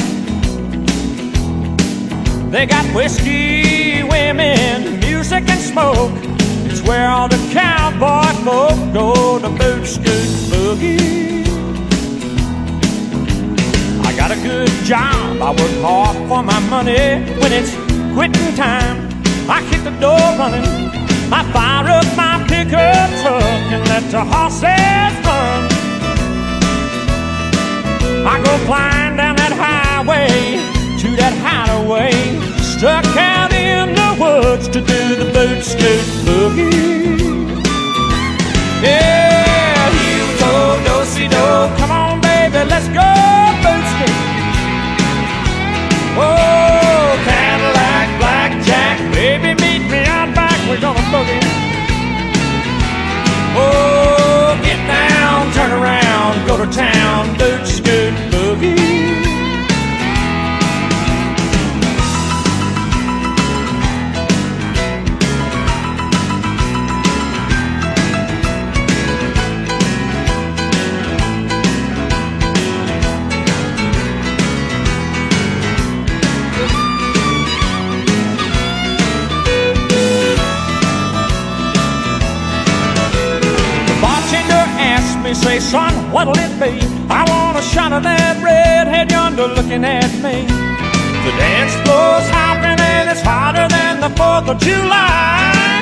[SPEAKER 6] They got whiskey, women, music and smoke. It's where all the cowboy folk go to boot, scoot, boogie. I got a good job, I work hard for my money. When it's quitting time, I kick the door running. I fire up my pickup truck and let the horses run. I go flying down that highway to that hideaway, stuck out in the woods to do the boot, scoot, boogie. Yeah, heel-toe, do-si-do, come on baby, let's go boot, scoot. Oh, Cadillac, blackjack, baby, meet me out back, we're gonna boogie. Oh, get down, turn around, go to town, boot, scoot, boogie. Say, son, what'll it be? I want a shot of that redhead yonder looking at me. The dance floor's hopping and it's hotter than the 4th of July.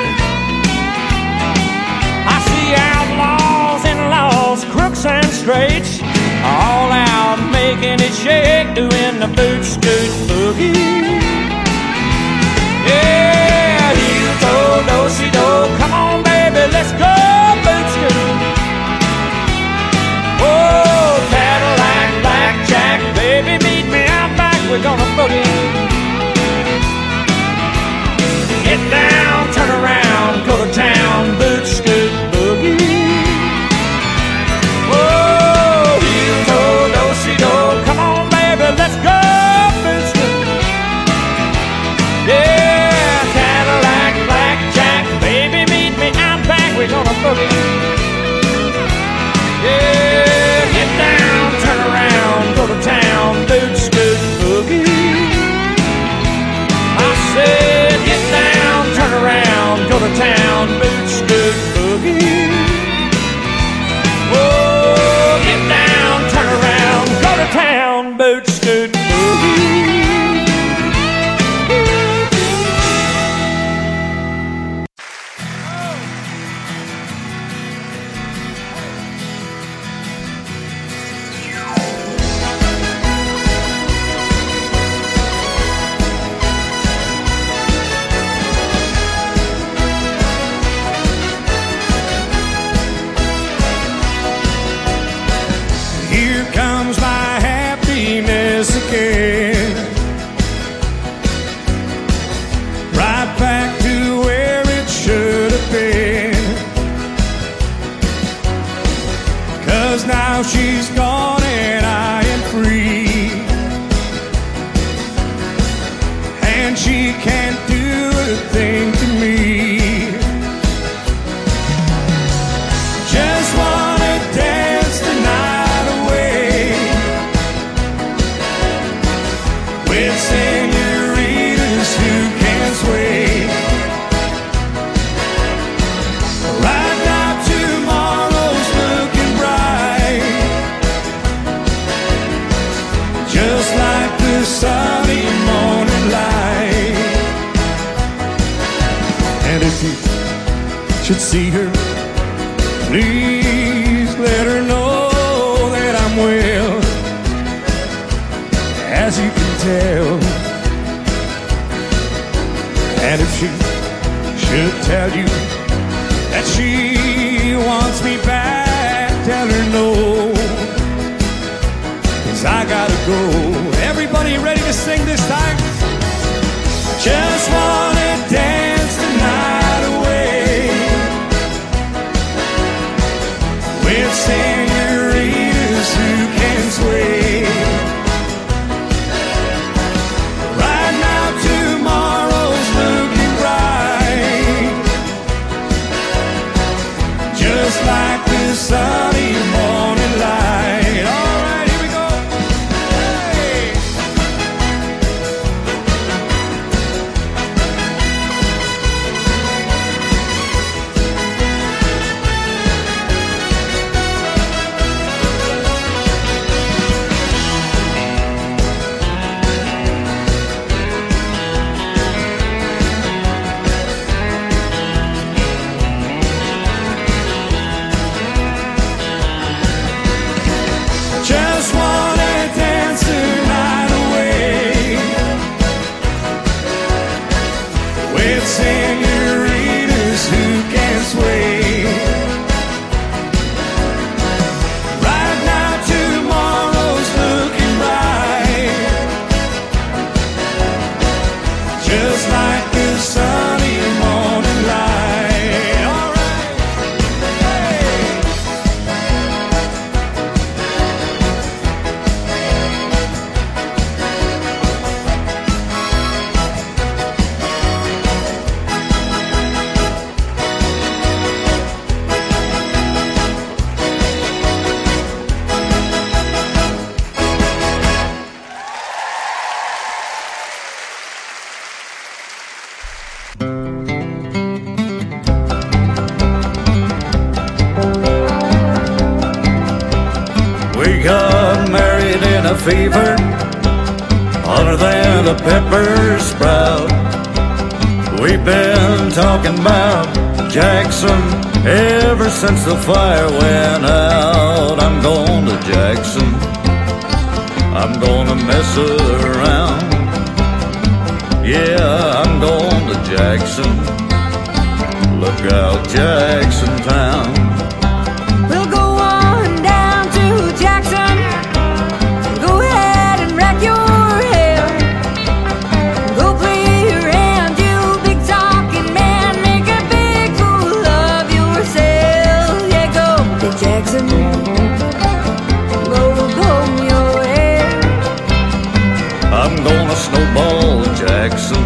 [SPEAKER 6] I see outlaws and laws, crooks and straights, all out making it shake, doing the boot, scoot, boogie. Yeah, heel-toe, do-si-do, come on baby, let's go boot, scoot. Oh, Cadillac, blackjack, baby, meet me out back, we're gonna boogie. Get down, turn around, go to town, boot, scoot, boogie. Oh, heel-toe, do-si-do, come on, baby, let's go, boot, scoot. Yeah, Cadillac, blackjack, baby, meet me out back, we're gonna boogie. Yeah, get down, turn around, go to town, boot, scoot, boogie. I said, get down, turn around, go to town, boot, scoot, boogie. Oh, get down, turn around, go to town, boot, scoot, boogie. Again, right back to where it should have been, 'cause now she's gone and I am free, and she can't do a thing to me. Just wanna dance the night away with senoritas who can sway. Right now tomorrow's looking bright, just like the sunny morning light. And if you should see her, please let her know that I'm well, as you can tell. And if she should tell you that she the sunny morning light. All right, here we go. Hey! Just wanna dance the night away with senoritas who can sway. Right now, tomorrow's looking bright, just like the sunny morning light. All right, hey. We got married in a fever, hotter than a pepper sprout. We've been talking about Jackson ever since the fire went out. I'm going to Jackson, I'm gonna mess around. Yeah, I'm going to Jackson, look out Jackson Town.
[SPEAKER 16] We'll go on down to Jackson. Go ahead and wreck your hair. Go play around, you big talking man. Make a big fool of yourself. Yeah, go to Jackson. Go comb your hair.
[SPEAKER 6] I'm gonna snowball Jackson.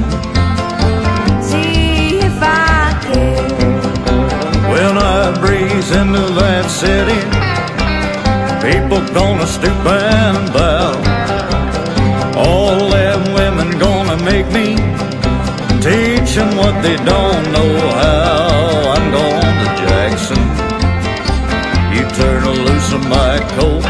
[SPEAKER 16] See if I care.
[SPEAKER 6] When I breeze into that city, people gonna stoop and bow. All them women gonna make me teach them what they don't know how. I'm going to Jackson, you turn loose of my coat.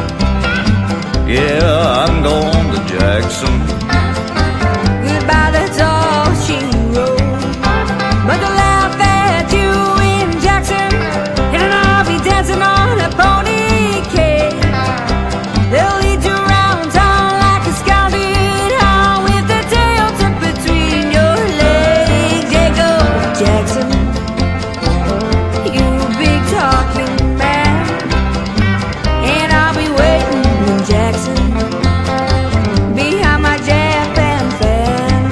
[SPEAKER 6] Yeah, I'm going to Jackson.
[SPEAKER 16] Goodbye, that's all she wrote. But they'll laugh at you in Jackson, and I'll be dancing on a pony cake. They'll lead you around town like a scalded hound with the tail tucked between your legs. Yeah, go Jackson, you big talking man, and I'll be waiting in Jackson behind my Japan fan.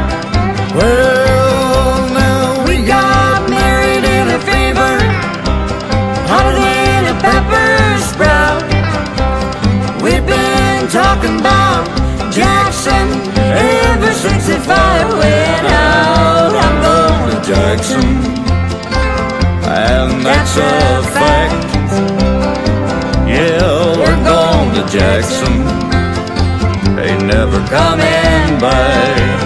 [SPEAKER 6] Well, now we got married in a fever,
[SPEAKER 16] Hotter than a pepper sprout.
[SPEAKER 6] we've been talking about Jackson ever since the fire went out. I'm going to Jackson, and that's a fact. Yeah, we're going to Jackson, ain't never coming back.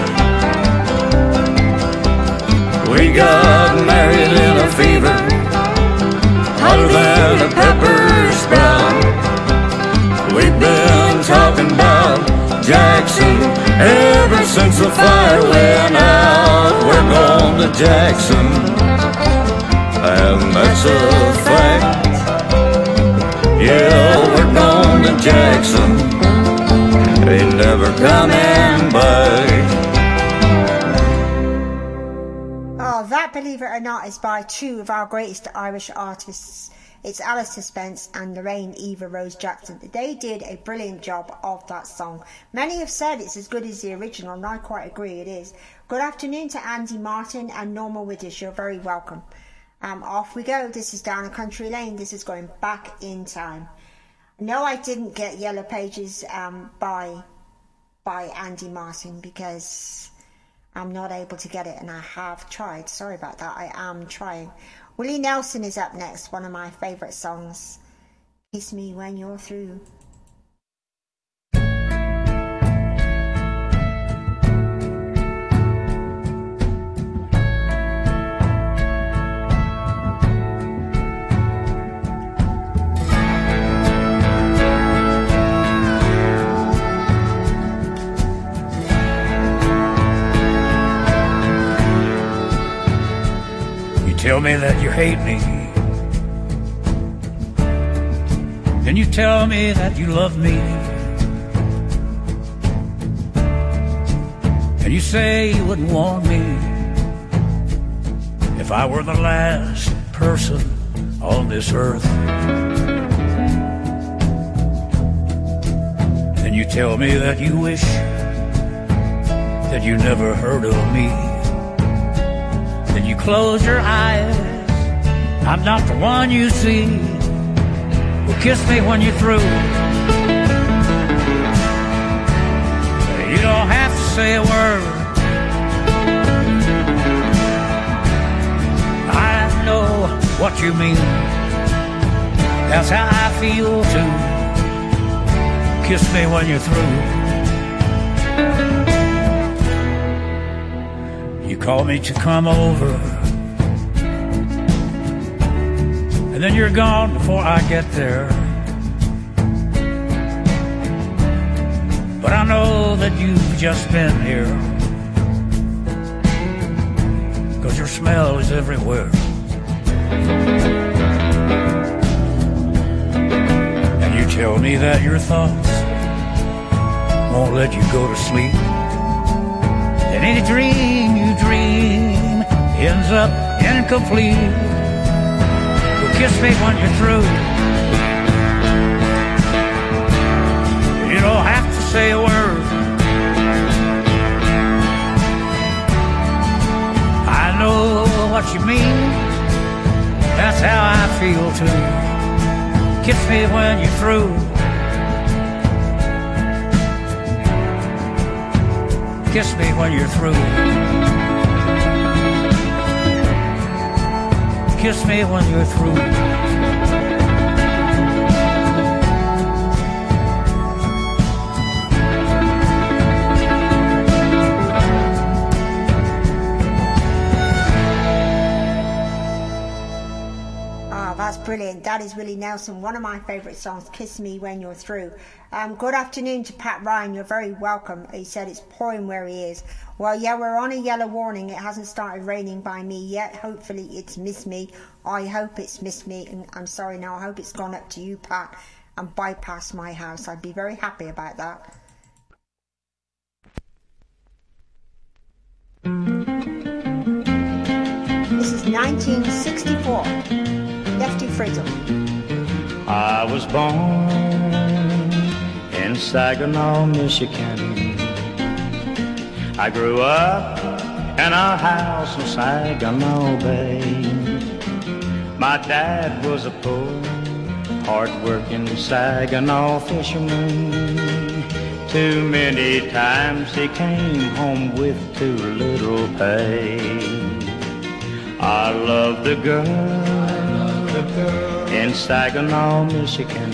[SPEAKER 6] We got married in a fever, hotter than a pepper sprout. We've been talking about Jackson ever since the fire went out. We're going to Jackson, and that's a fact. Yeah, we're going to Jackson, ain't never coming back.
[SPEAKER 8] Oh, that, believe it or not, is by two of our greatest Irish artists. It's Alistair Spence and Lorraine Eva Rose Jackson. They did a brilliant job of that song. Many have said it's as good as the original, and I quite agree it is. Good afternoon to Andy Martin and Norma Widdish. You're very welcome. Off we go. This is Down a Country Lane. This is going back in time. No, I didn't get Yellow Pages by Andy Martin because I'm not able to get it, and I have tried. Sorry about that. I am trying. Willie Nelson is up next, one of my favourite songs. Kiss Me When You're Through.
[SPEAKER 18] Tell me that you hate me, then you tell me that you love me, and you say you wouldn't want me if I were the last person on this earth. Then you tell me that you wish that you never heard of me. Then you close your eyes, I'm not the one you see. Well, kiss me when you're through. You don't have to say a word, I know what you mean. That's how I feel too. Kiss me when you're through. You call me to come over, and then you're gone before I get there. But I know that you've just been here, 'cause your smell is everywhere. And you tell me that your thoughts won't let you go to sleep, and any dream you dream ends up incomplete. Well, kiss me when you're through. You don't have to say a word, I know what you mean. That's how I feel too. Kiss me when you're through. Kiss me when you're through. Kiss me when you're through.
[SPEAKER 8] That's brilliant. That is Willie Nelson, one of my favourite songs, Kiss Me When You're Through. Good afternoon to Pat Ryan, you're very welcome. He said it's pouring where he is. Well, yeah, we're on a yellow warning. It hasn't started raining by me yet. Hopefully it's missed me. I hope it's missed me. And I'm sorry now, I hope it's gone up to you, Pat, and bypassed my house. I'd be very happy about that. This is 1964. Lefty Frizzle.
[SPEAKER 17] I was born in Saginaw, Michigan. I grew up in a house in Saginaw Bay. My dad was a poor, hard-working Saginaw fisherman. Too many times he came home with too little pay. I loved the girl in Saginaw, Michigan,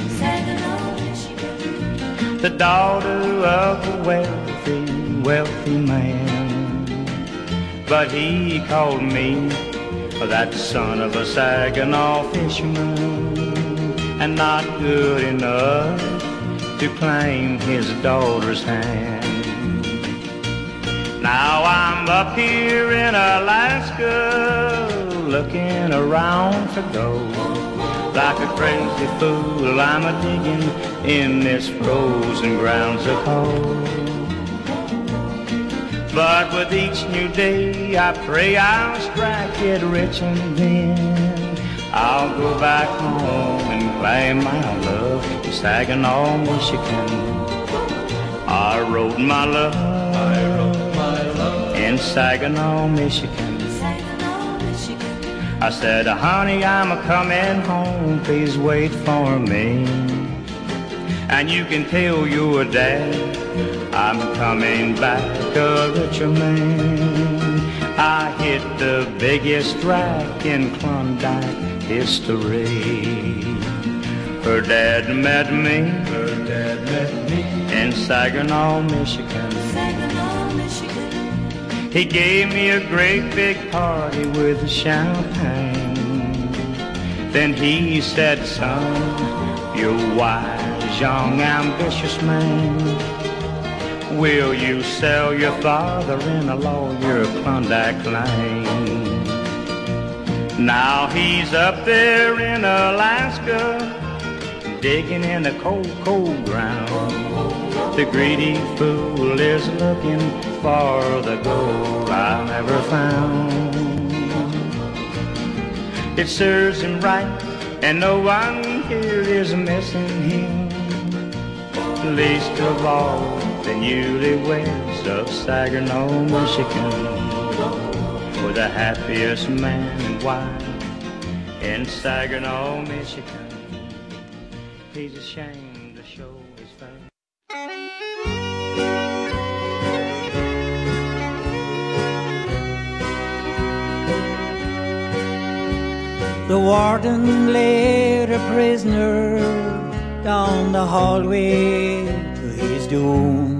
[SPEAKER 17] the daughter of a wealthy man. But he called me that son of a Saginaw fisherman, and not good enough to claim his daughter's hand. Now I'm up here in Alaska, looking around for gold. Like a crazy fool, I'm a-digging in this frozen grounds of cold. But with each new day, I pray I'll strike it rich, and then I'll go back home and claim my love in Saginaw, Michigan. I wrote my love in Saginaw, Michigan. I said, honey, I'm a-coming home, please wait for me. And you can tell your dad I'm coming back a richer man. I hit the biggest rack in Klondike history. Her dad met me in Saginaw, Michigan. He gave me a great big party with champagne. Then he said, son, you're a wise, young, ambitious man. Will you sell your father-in-law your Klondike Lane? Now he's up there in Alaska, digging in the cold, cold ground. The greedy fool is looking for the gold I never found. It serves him right, and no one here is missing him, least of all the newlyweds of Saginaw, Michigan. For the happiest man and wife in Saginaw, Michigan. He's ashamed to show his face.
[SPEAKER 6] The warden led a prisoner down the hallway to his doom.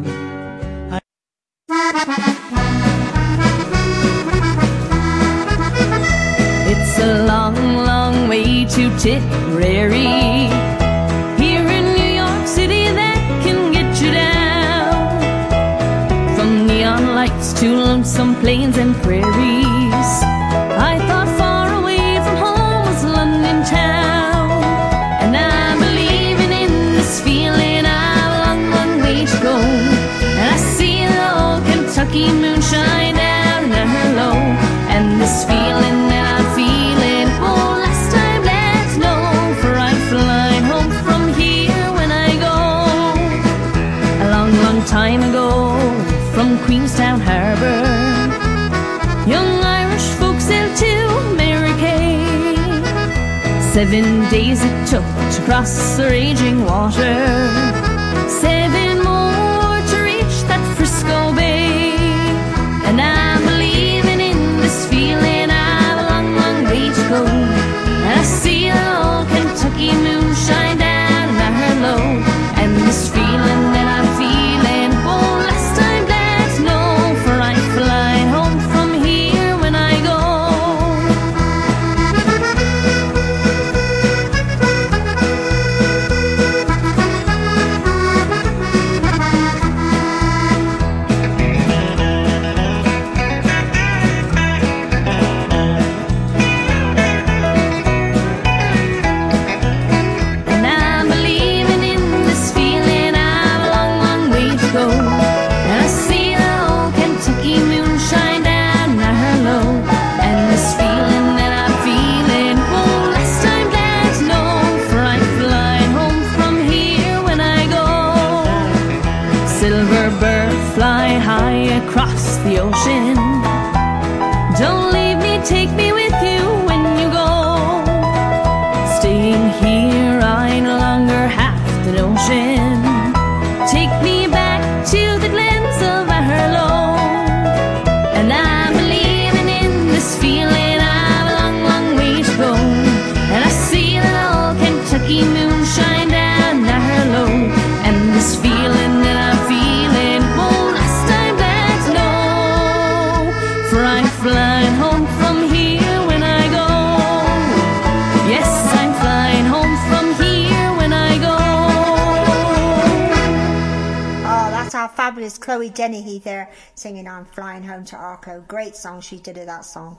[SPEAKER 16] It's a long, long way to Tipperary. Here in New York City that can get you down. From neon lights to lonesome plains and prairies. I thought far away from home was London town. And I'm believing in this feeling. I've a long, long way to go. And I see the old Kentucky moonshine down at her low. And this feeling that I'm feeling, oh, last time let's know. For I'm flying home from here when I go. A long, long time ago, from Queenstown Harbor, young Irish folks sailed to America. 7 days it took to cross the raging water, 7 more to reach that Frisco Bay. And I'm believing in this feeling. I've a long, long way to go. And I see the old Kentucky moonshine down at her low. And this feeling that I'm feeling, oh, last time let's know. For I'm flying home from here when I go. And I'm believing in this feeling. I've a long, long way to go. And I see the old Kentucky moonshine down at her low. And this feeling that I'm feeling, oh, last time let's know. For I'm flying home from here when I go. Silver bird, fly high across the ocean. Don't leave me, take me with you when you go. Staying here, I no longer have the notion. Take me back to the glens of Aherlow. And I'm believing in this feeling. I've a long, long way to go. And I see the old Kentucky moonshine down Aherlow. And this feeling that I'm feeling, oh, last time let's know. For I'm flying home from here when I go. Yes, I'm flying home from here when I go.
[SPEAKER 8] Oh, that's our fabulous Chloe Dennehy there singing I'm Flying Home to Arco. Great song she did of that song.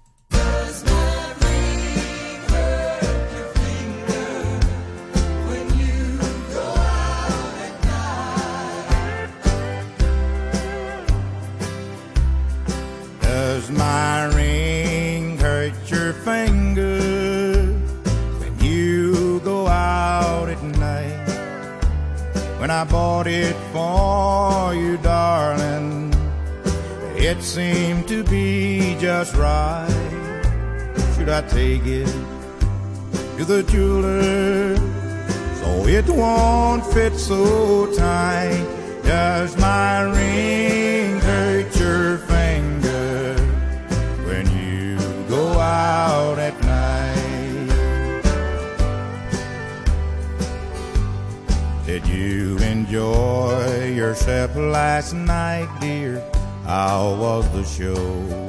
[SPEAKER 19] Does my ring hurt your finger when you go out at night? When I bought it for you, darling, it seemed to be just right. Should I take it to the jeweler so it won't fit so tight? Does my ring hurt your finger Did you enjoy yourself last night, dear? How was the show?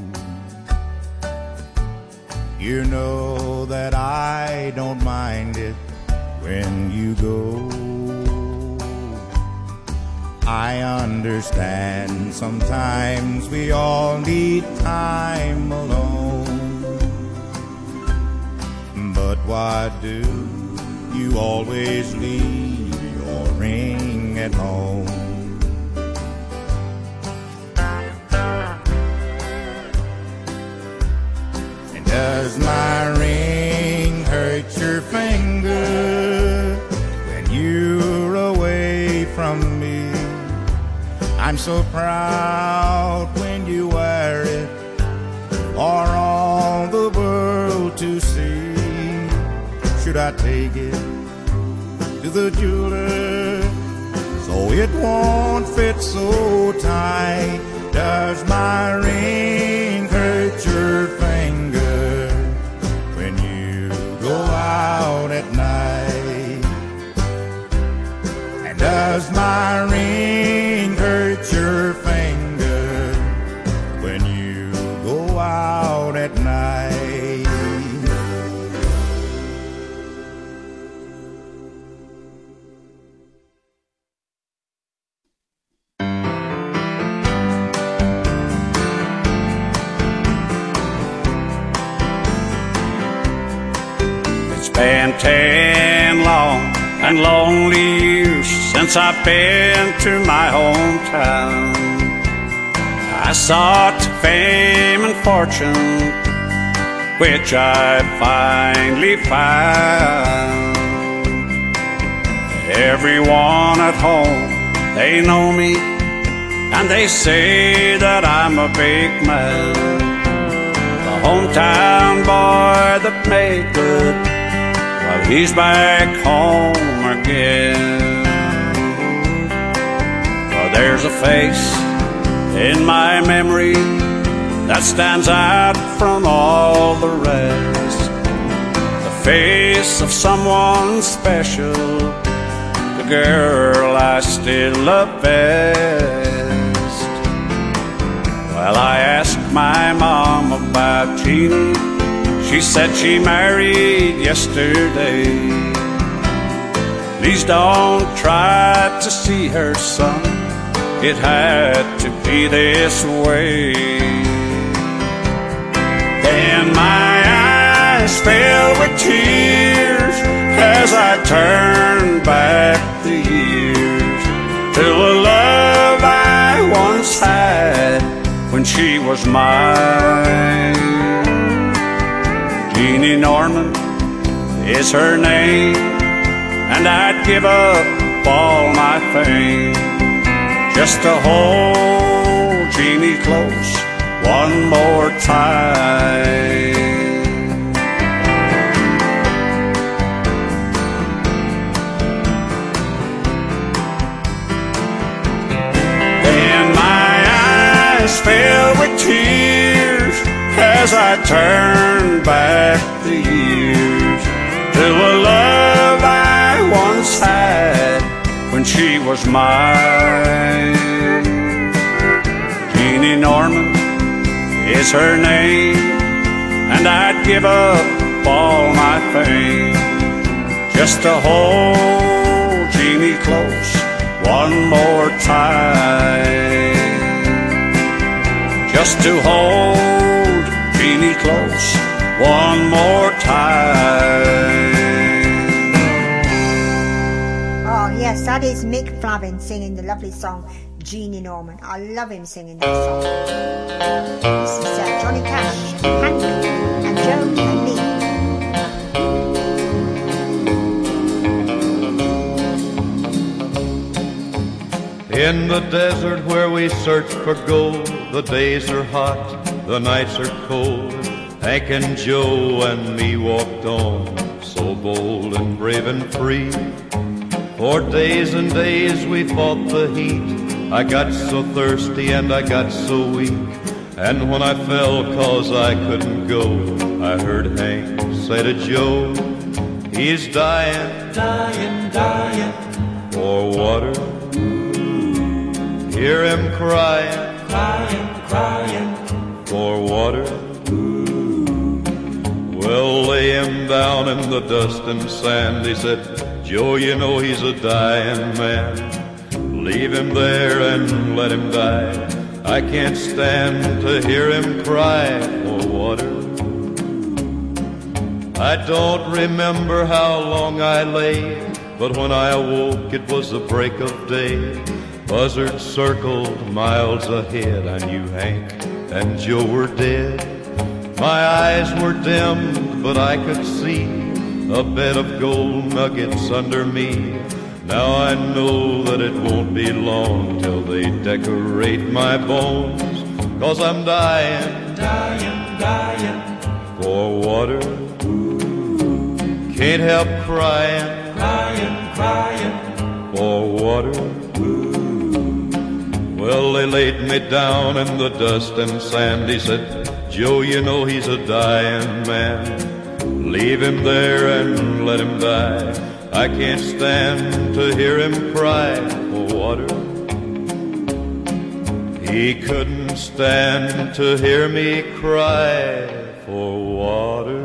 [SPEAKER 19] You know that I don't mind it when you go. I understand sometimes we all need time alone. But why do you always leave your ring at home? And does my ring hurt your finger when you're away from me? I'm so proud when you wear it for all the world to see. Should I take it to the jeweler so it won't fit so tight? Does my ring hurt your finger when you go out at night? And does my ring hurt your finger when you go out at night?
[SPEAKER 20] It's been 10 long and lonely years since I've been to my hometown. I sought fame and fortune, which I finally found. Everyone at home, they know me, and they say that I'm a big man. The hometown boy that made good, well, he's back home again. Well, there's a face in my memory that stands out from all the rest. The face of someone special, the girl I still love best. Well, I asked my mom about Jeannie. She said she married yesterday. Please don't try to see her, son. It had to be this way. Then my eyes filled with tears as I turned back the years to a love I once had when she was mine. Jeannie Norman is her name, and I'd give up all my fame just to hold Jeannie close one more time. Then my eyes filled with tears as I turned back the years to a love I once had when she was mine. Jeannie Norman is her name, and I'd give up all my fame just to hold Jeannie close one more time. Just to hold Jeannie close one more time.
[SPEAKER 8] Oh yes, that is Mick Flavin singing the lovely song Jeannie Norman. I love him singing that song. This is Johnny Cash, Hank and Joan and me.
[SPEAKER 9] In the desert where we search for gold, the days are hot, the nights are cold. Hank and Joe and me walked on, so bold and brave and free. For days and days we fought the heat. I got so thirsty and I got so weak. And when I fell 'cause I couldn't go, I heard Hank say to Joe, he's dying,
[SPEAKER 6] dying, dying.
[SPEAKER 9] for water. Hear him crying,
[SPEAKER 6] crying, crying
[SPEAKER 9] for water. Well, lay him down in the dust and sand. He said, Joe, you know he's a dying man. Leave him there and let him die. I can't stand to hear him cry for water. I don't remember how long I lay, but when I awoke it was the break of day. Buzzards circled miles ahead. I knew Hank and Joe were dead. My eyes were dimmed, but I could see a bed of gold nuggets under me. Now I know that it won't be long till they decorate my bones, 'cause I'm dying,
[SPEAKER 6] dying, dying
[SPEAKER 9] for water. Can't help crying,
[SPEAKER 6] crying, crying
[SPEAKER 9] for water. Well, they laid me down in the dust and sand. He said, Joe, you know he's a dying man. Leave him there and let him die. I can't stand to hear him cry for water. He couldn't stand to hear me cry for water.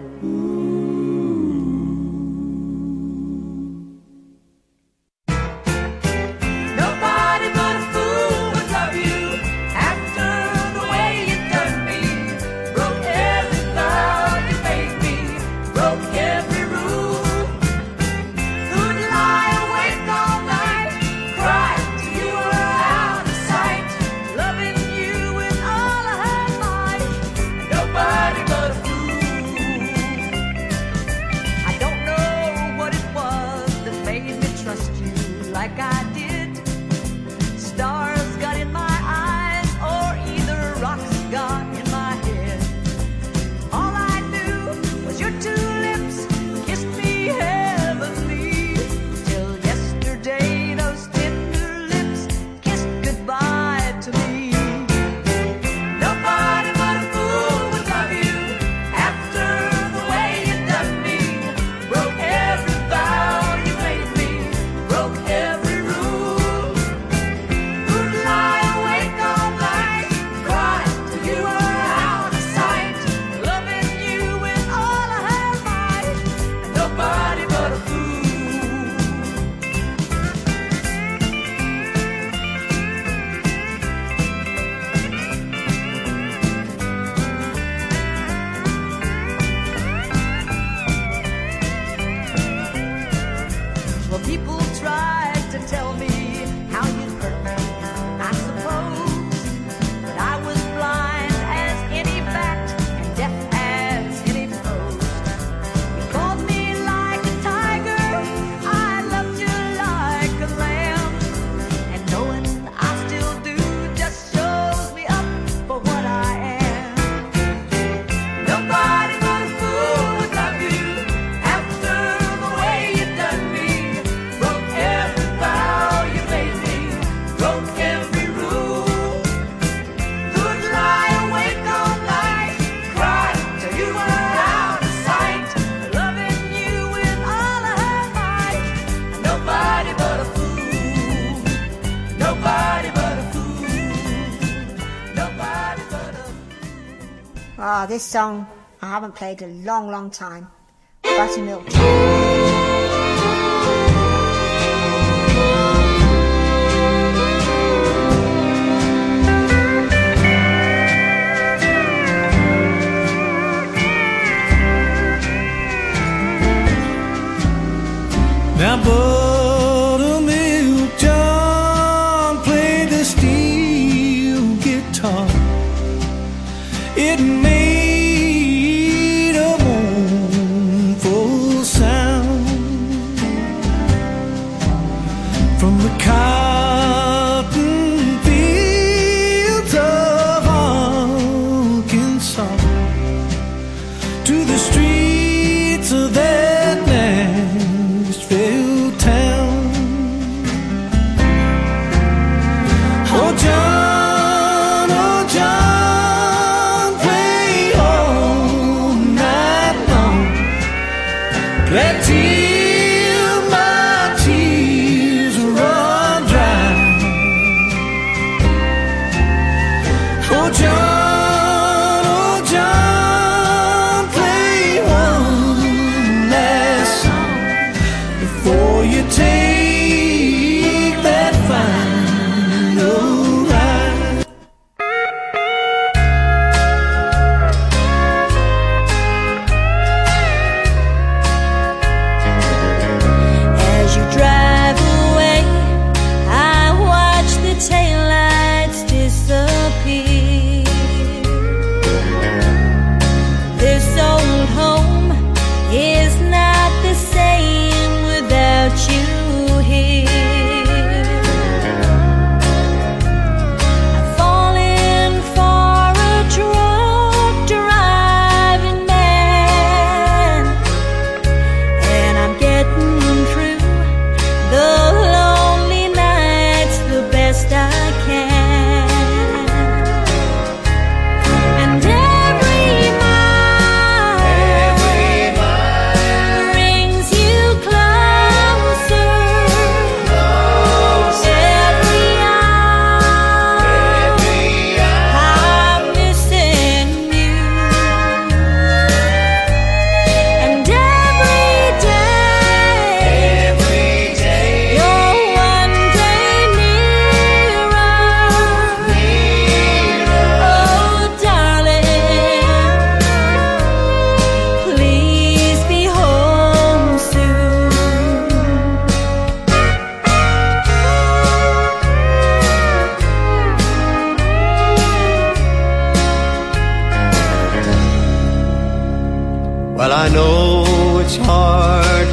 [SPEAKER 8] This song I haven't played a long, long time. Buttermilk.
[SPEAKER 6] Now Buttermilk John played the steel guitar. It made a mournful sound from the cotton fields of Arkansas to the streets of that Nashville town. Oh John, play all night long, play till my tears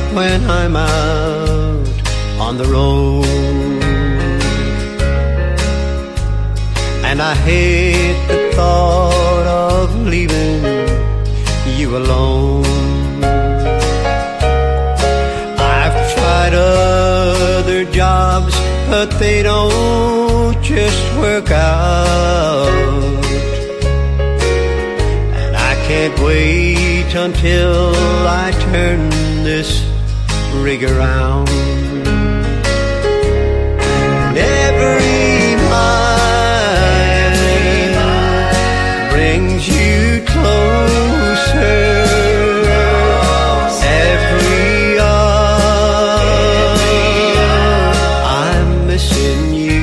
[SPEAKER 21] when I'm out on the road. And I hate the thought of leaving you alone. I've tried other jobs, but they don't just work out. And I can't wait until I turn this rig around. And every mile brings you closer. Every hour I'm missing you.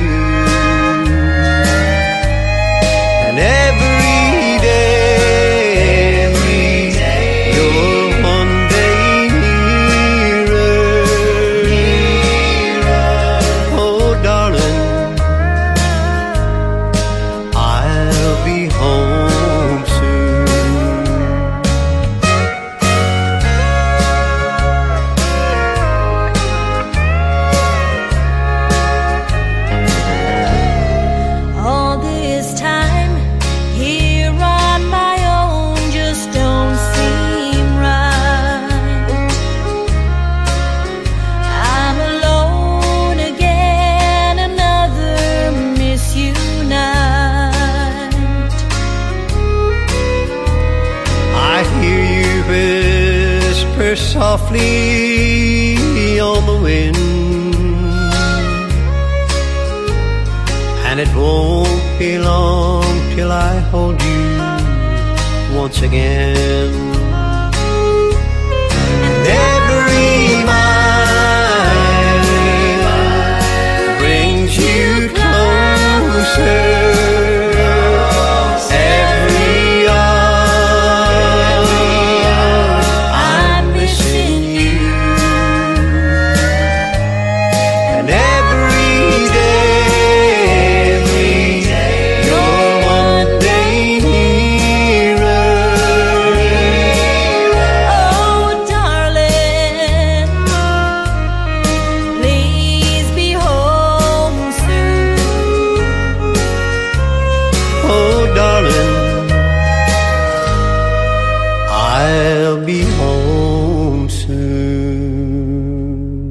[SPEAKER 21] And every day you're one day nearer. Oh darling, I'll be home soon.
[SPEAKER 16] All this time here on my own just don't seem right. I'm alone again, another miss you night.
[SPEAKER 21] I hear you whisper softly on the wind, and it won't be long till I hold you once again. And every mile brings you closer. Every hour I'm missing you. And every day you're one day nearer.
[SPEAKER 16] Oh darling, please be home soon.
[SPEAKER 21] Oh darling, I'll be home soon.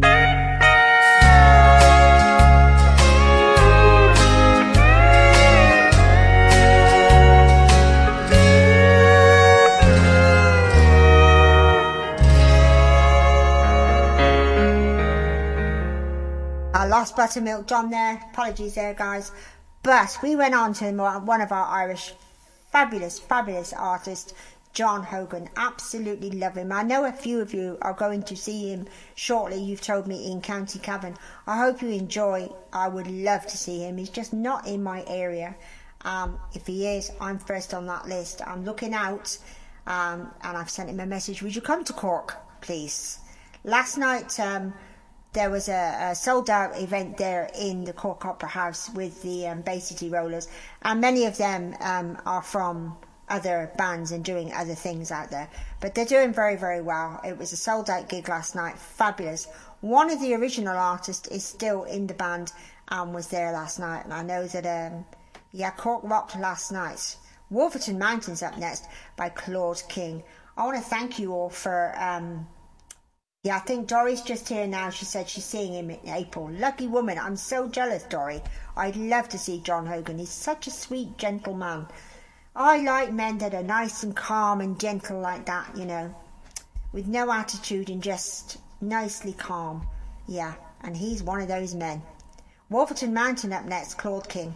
[SPEAKER 8] I lost Buttermilk John there. Apologies there, guys. But we went on to one of our Irish fabulous artists, John Hogan. Absolutely love him. I know a few of you are going to see him shortly. You've told me in County Cavan. I hope you enjoy. I would love to see him. He's just not in my area. If he is, I'm first on that list. I'm looking out, and I've sent him a message. Would you come to Cork, please? Last night, there was a sold-out event there in the Cork Opera House with the Bay City Rollers, and many of them are from other bands and doing other things out there, but they're doing very, very well. It was a sold-out gig last night, fabulous. One of the original artists is still in the band and was there last night, and I know that Cork rocked last night. Wolverton Mountains up next by Claude King. I want to thank you all for I think Dory's just here now. She said she's seeing him in April. Lucky woman. I'm so jealous, Dory. I'd love to see John Hogan. He's such a sweet, gentle man. I like men that are nice and calm and gentle like that, you know, with no attitude and just nicely calm. Yeah, and he's one of those men. Wolverton Mountain up next, Claude King.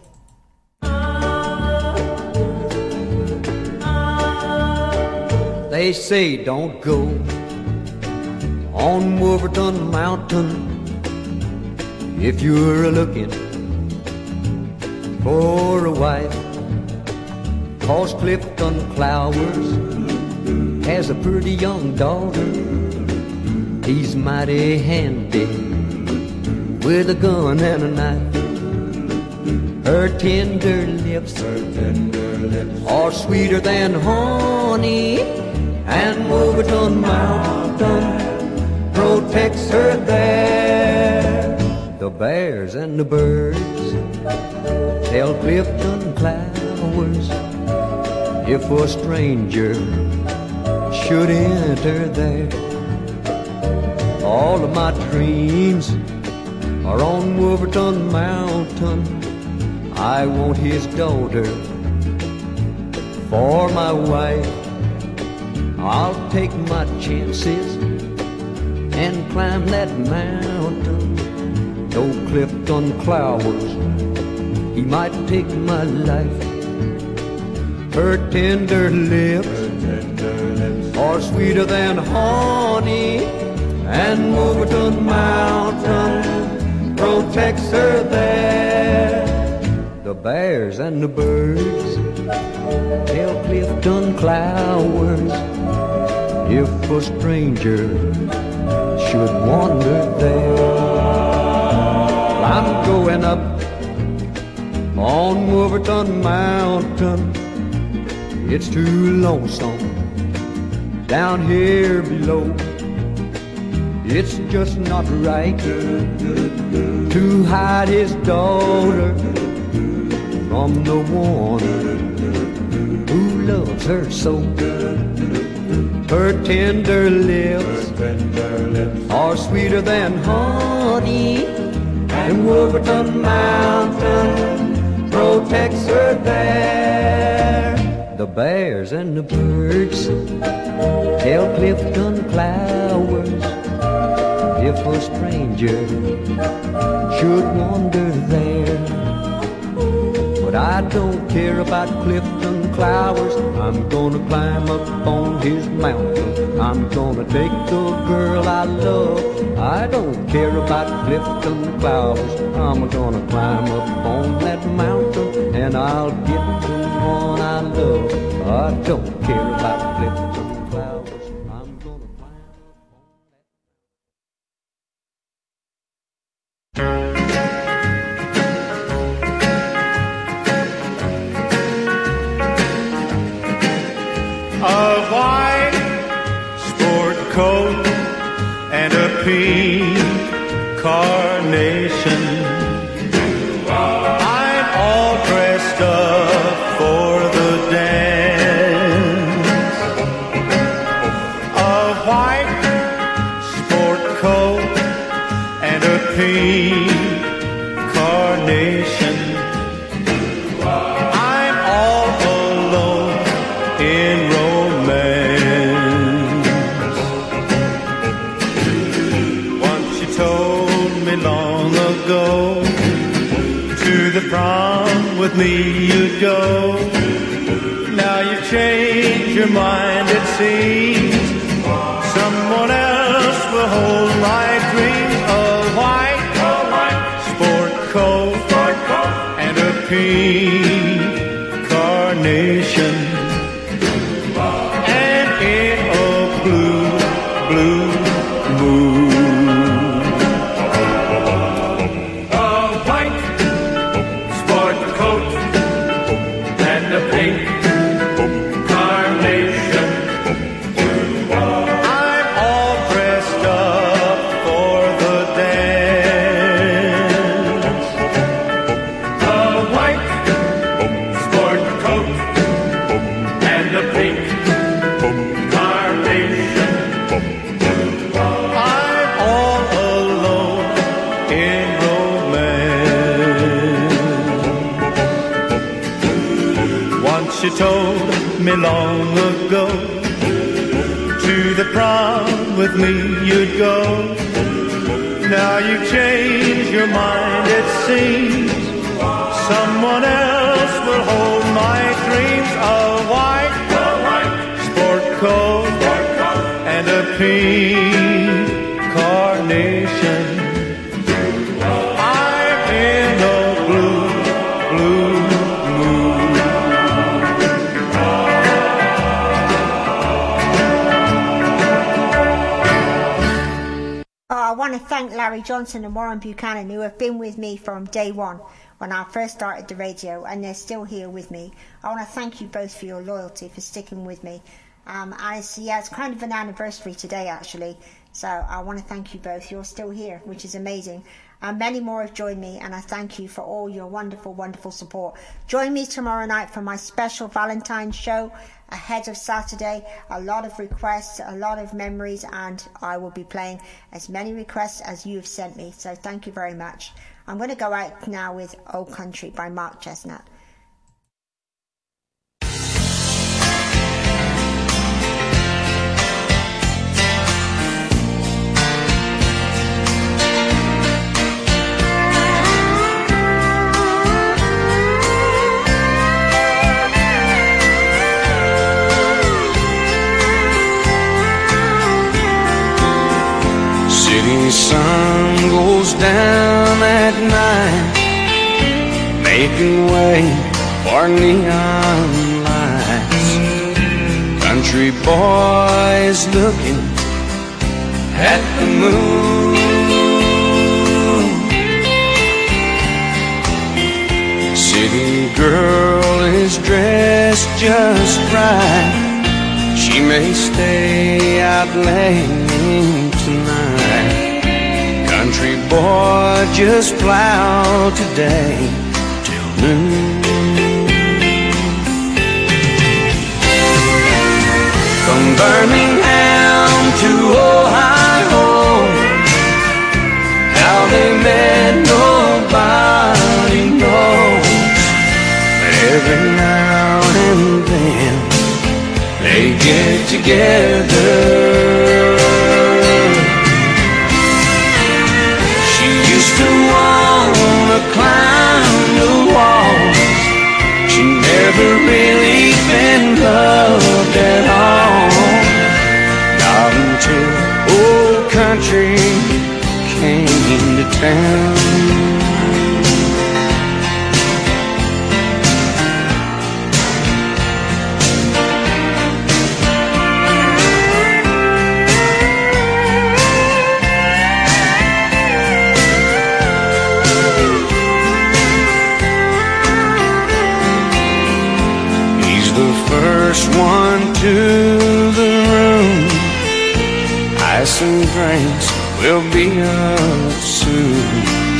[SPEAKER 21] They say don't go on Wolverton Mountain if you're looking for a wife, 'cause Clifton Clowers has a pretty young daughter. He's mighty handy with a gun and a knife. Her tender lips are sweeter than honey, and Wolverton Mountain protects her there. The bears and the birds tell Clifton Clowers if a stranger should enter there. All of my dreams are on Wolverton Mountain. I want his daughter for my wife. I'll take my chances and climb that mountain. Though Clifton Clowers, he might take my life. Her tender lips are sweeter than honey, and Wolverton Mountain protects her there. The bears and the birds tell Clifton Clowers if a stranger should wander there. I'm going up on Wolverton Mountain. It's too lonesome down here below. It's just not right to hide his daughter from the one who loves her so. Her tender lips are sweeter than honey, and Wolverton Mountain protects her there. The bears and the birds tell Clifton Clowers if a stranger should wander there. But I don't care about Clifton Clowers. I'm gonna climb up on his mountain. I'm gonna take the girl I love. I don't care about Clifton Clowers. I'm gonna climb up on that mountain, and I'll get the one I love. I don't care about Clifton Clowers. I'm gonna climb up
[SPEAKER 14] A white sport coat and a pink carnation. I'm all dressed up for the dance. A white sport coat and a pink carnation. I'm all alone in romance. Once you told me long ago, to the prom with me you'd go. Now you've changed your mind, it seems. Someone else will hold my dreams. A white sport coat and a pink carnation. And in a blue, blue moon. A white sport coat and a pink carnation. I'm all dressed up for the dance. A white sport coat and a pink carnation. I'm all alone in romance. Once you told me long ago, to the prom with me you'd go. Now you've changed your mind, it seems. Someone else will hold my dreams. A white sport coat and a pink carnation. I'm in a blue, blue moon.
[SPEAKER 8] I want to thank Larry Johnson and Warren Buchanan, who have been with me from day one when I first started the radio, and they're still here with me. I want to thank you both for your loyalty, for sticking with me. And it's kind of an anniversary today, actually. So I want to thank you both. You're still here, which is amazing. And many more have joined me, and I thank you for all your wonderful, wonderful support. Join me tomorrow night for my special Valentine's show ahead of Saturday. A lot of requests, a lot of memories, and I will be playing as many requests as you have sent me. So thank you very much. I'm going to go out now with Old Country by Mark Chestnut.
[SPEAKER 11] City sun goes down at night, making way for neon lights. Country boys looking at the moon. City girl is dressed just right. She may stay out late tonight. Country boy just plow today till noon. From Birmingham to Ohio, how they met nobody knows. But every now and then they get together. She used to wanna climb the walls. She never really been loved at all. Not until Old Country came to town. First one to the room, ice and drinks will be up soon.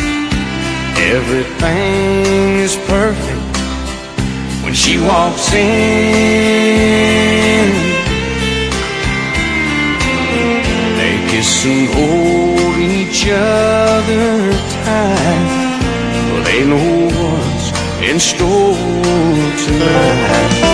[SPEAKER 11] Everything is perfect when she walks in. They kiss and hold each other tight, well, they know what's in store tonight.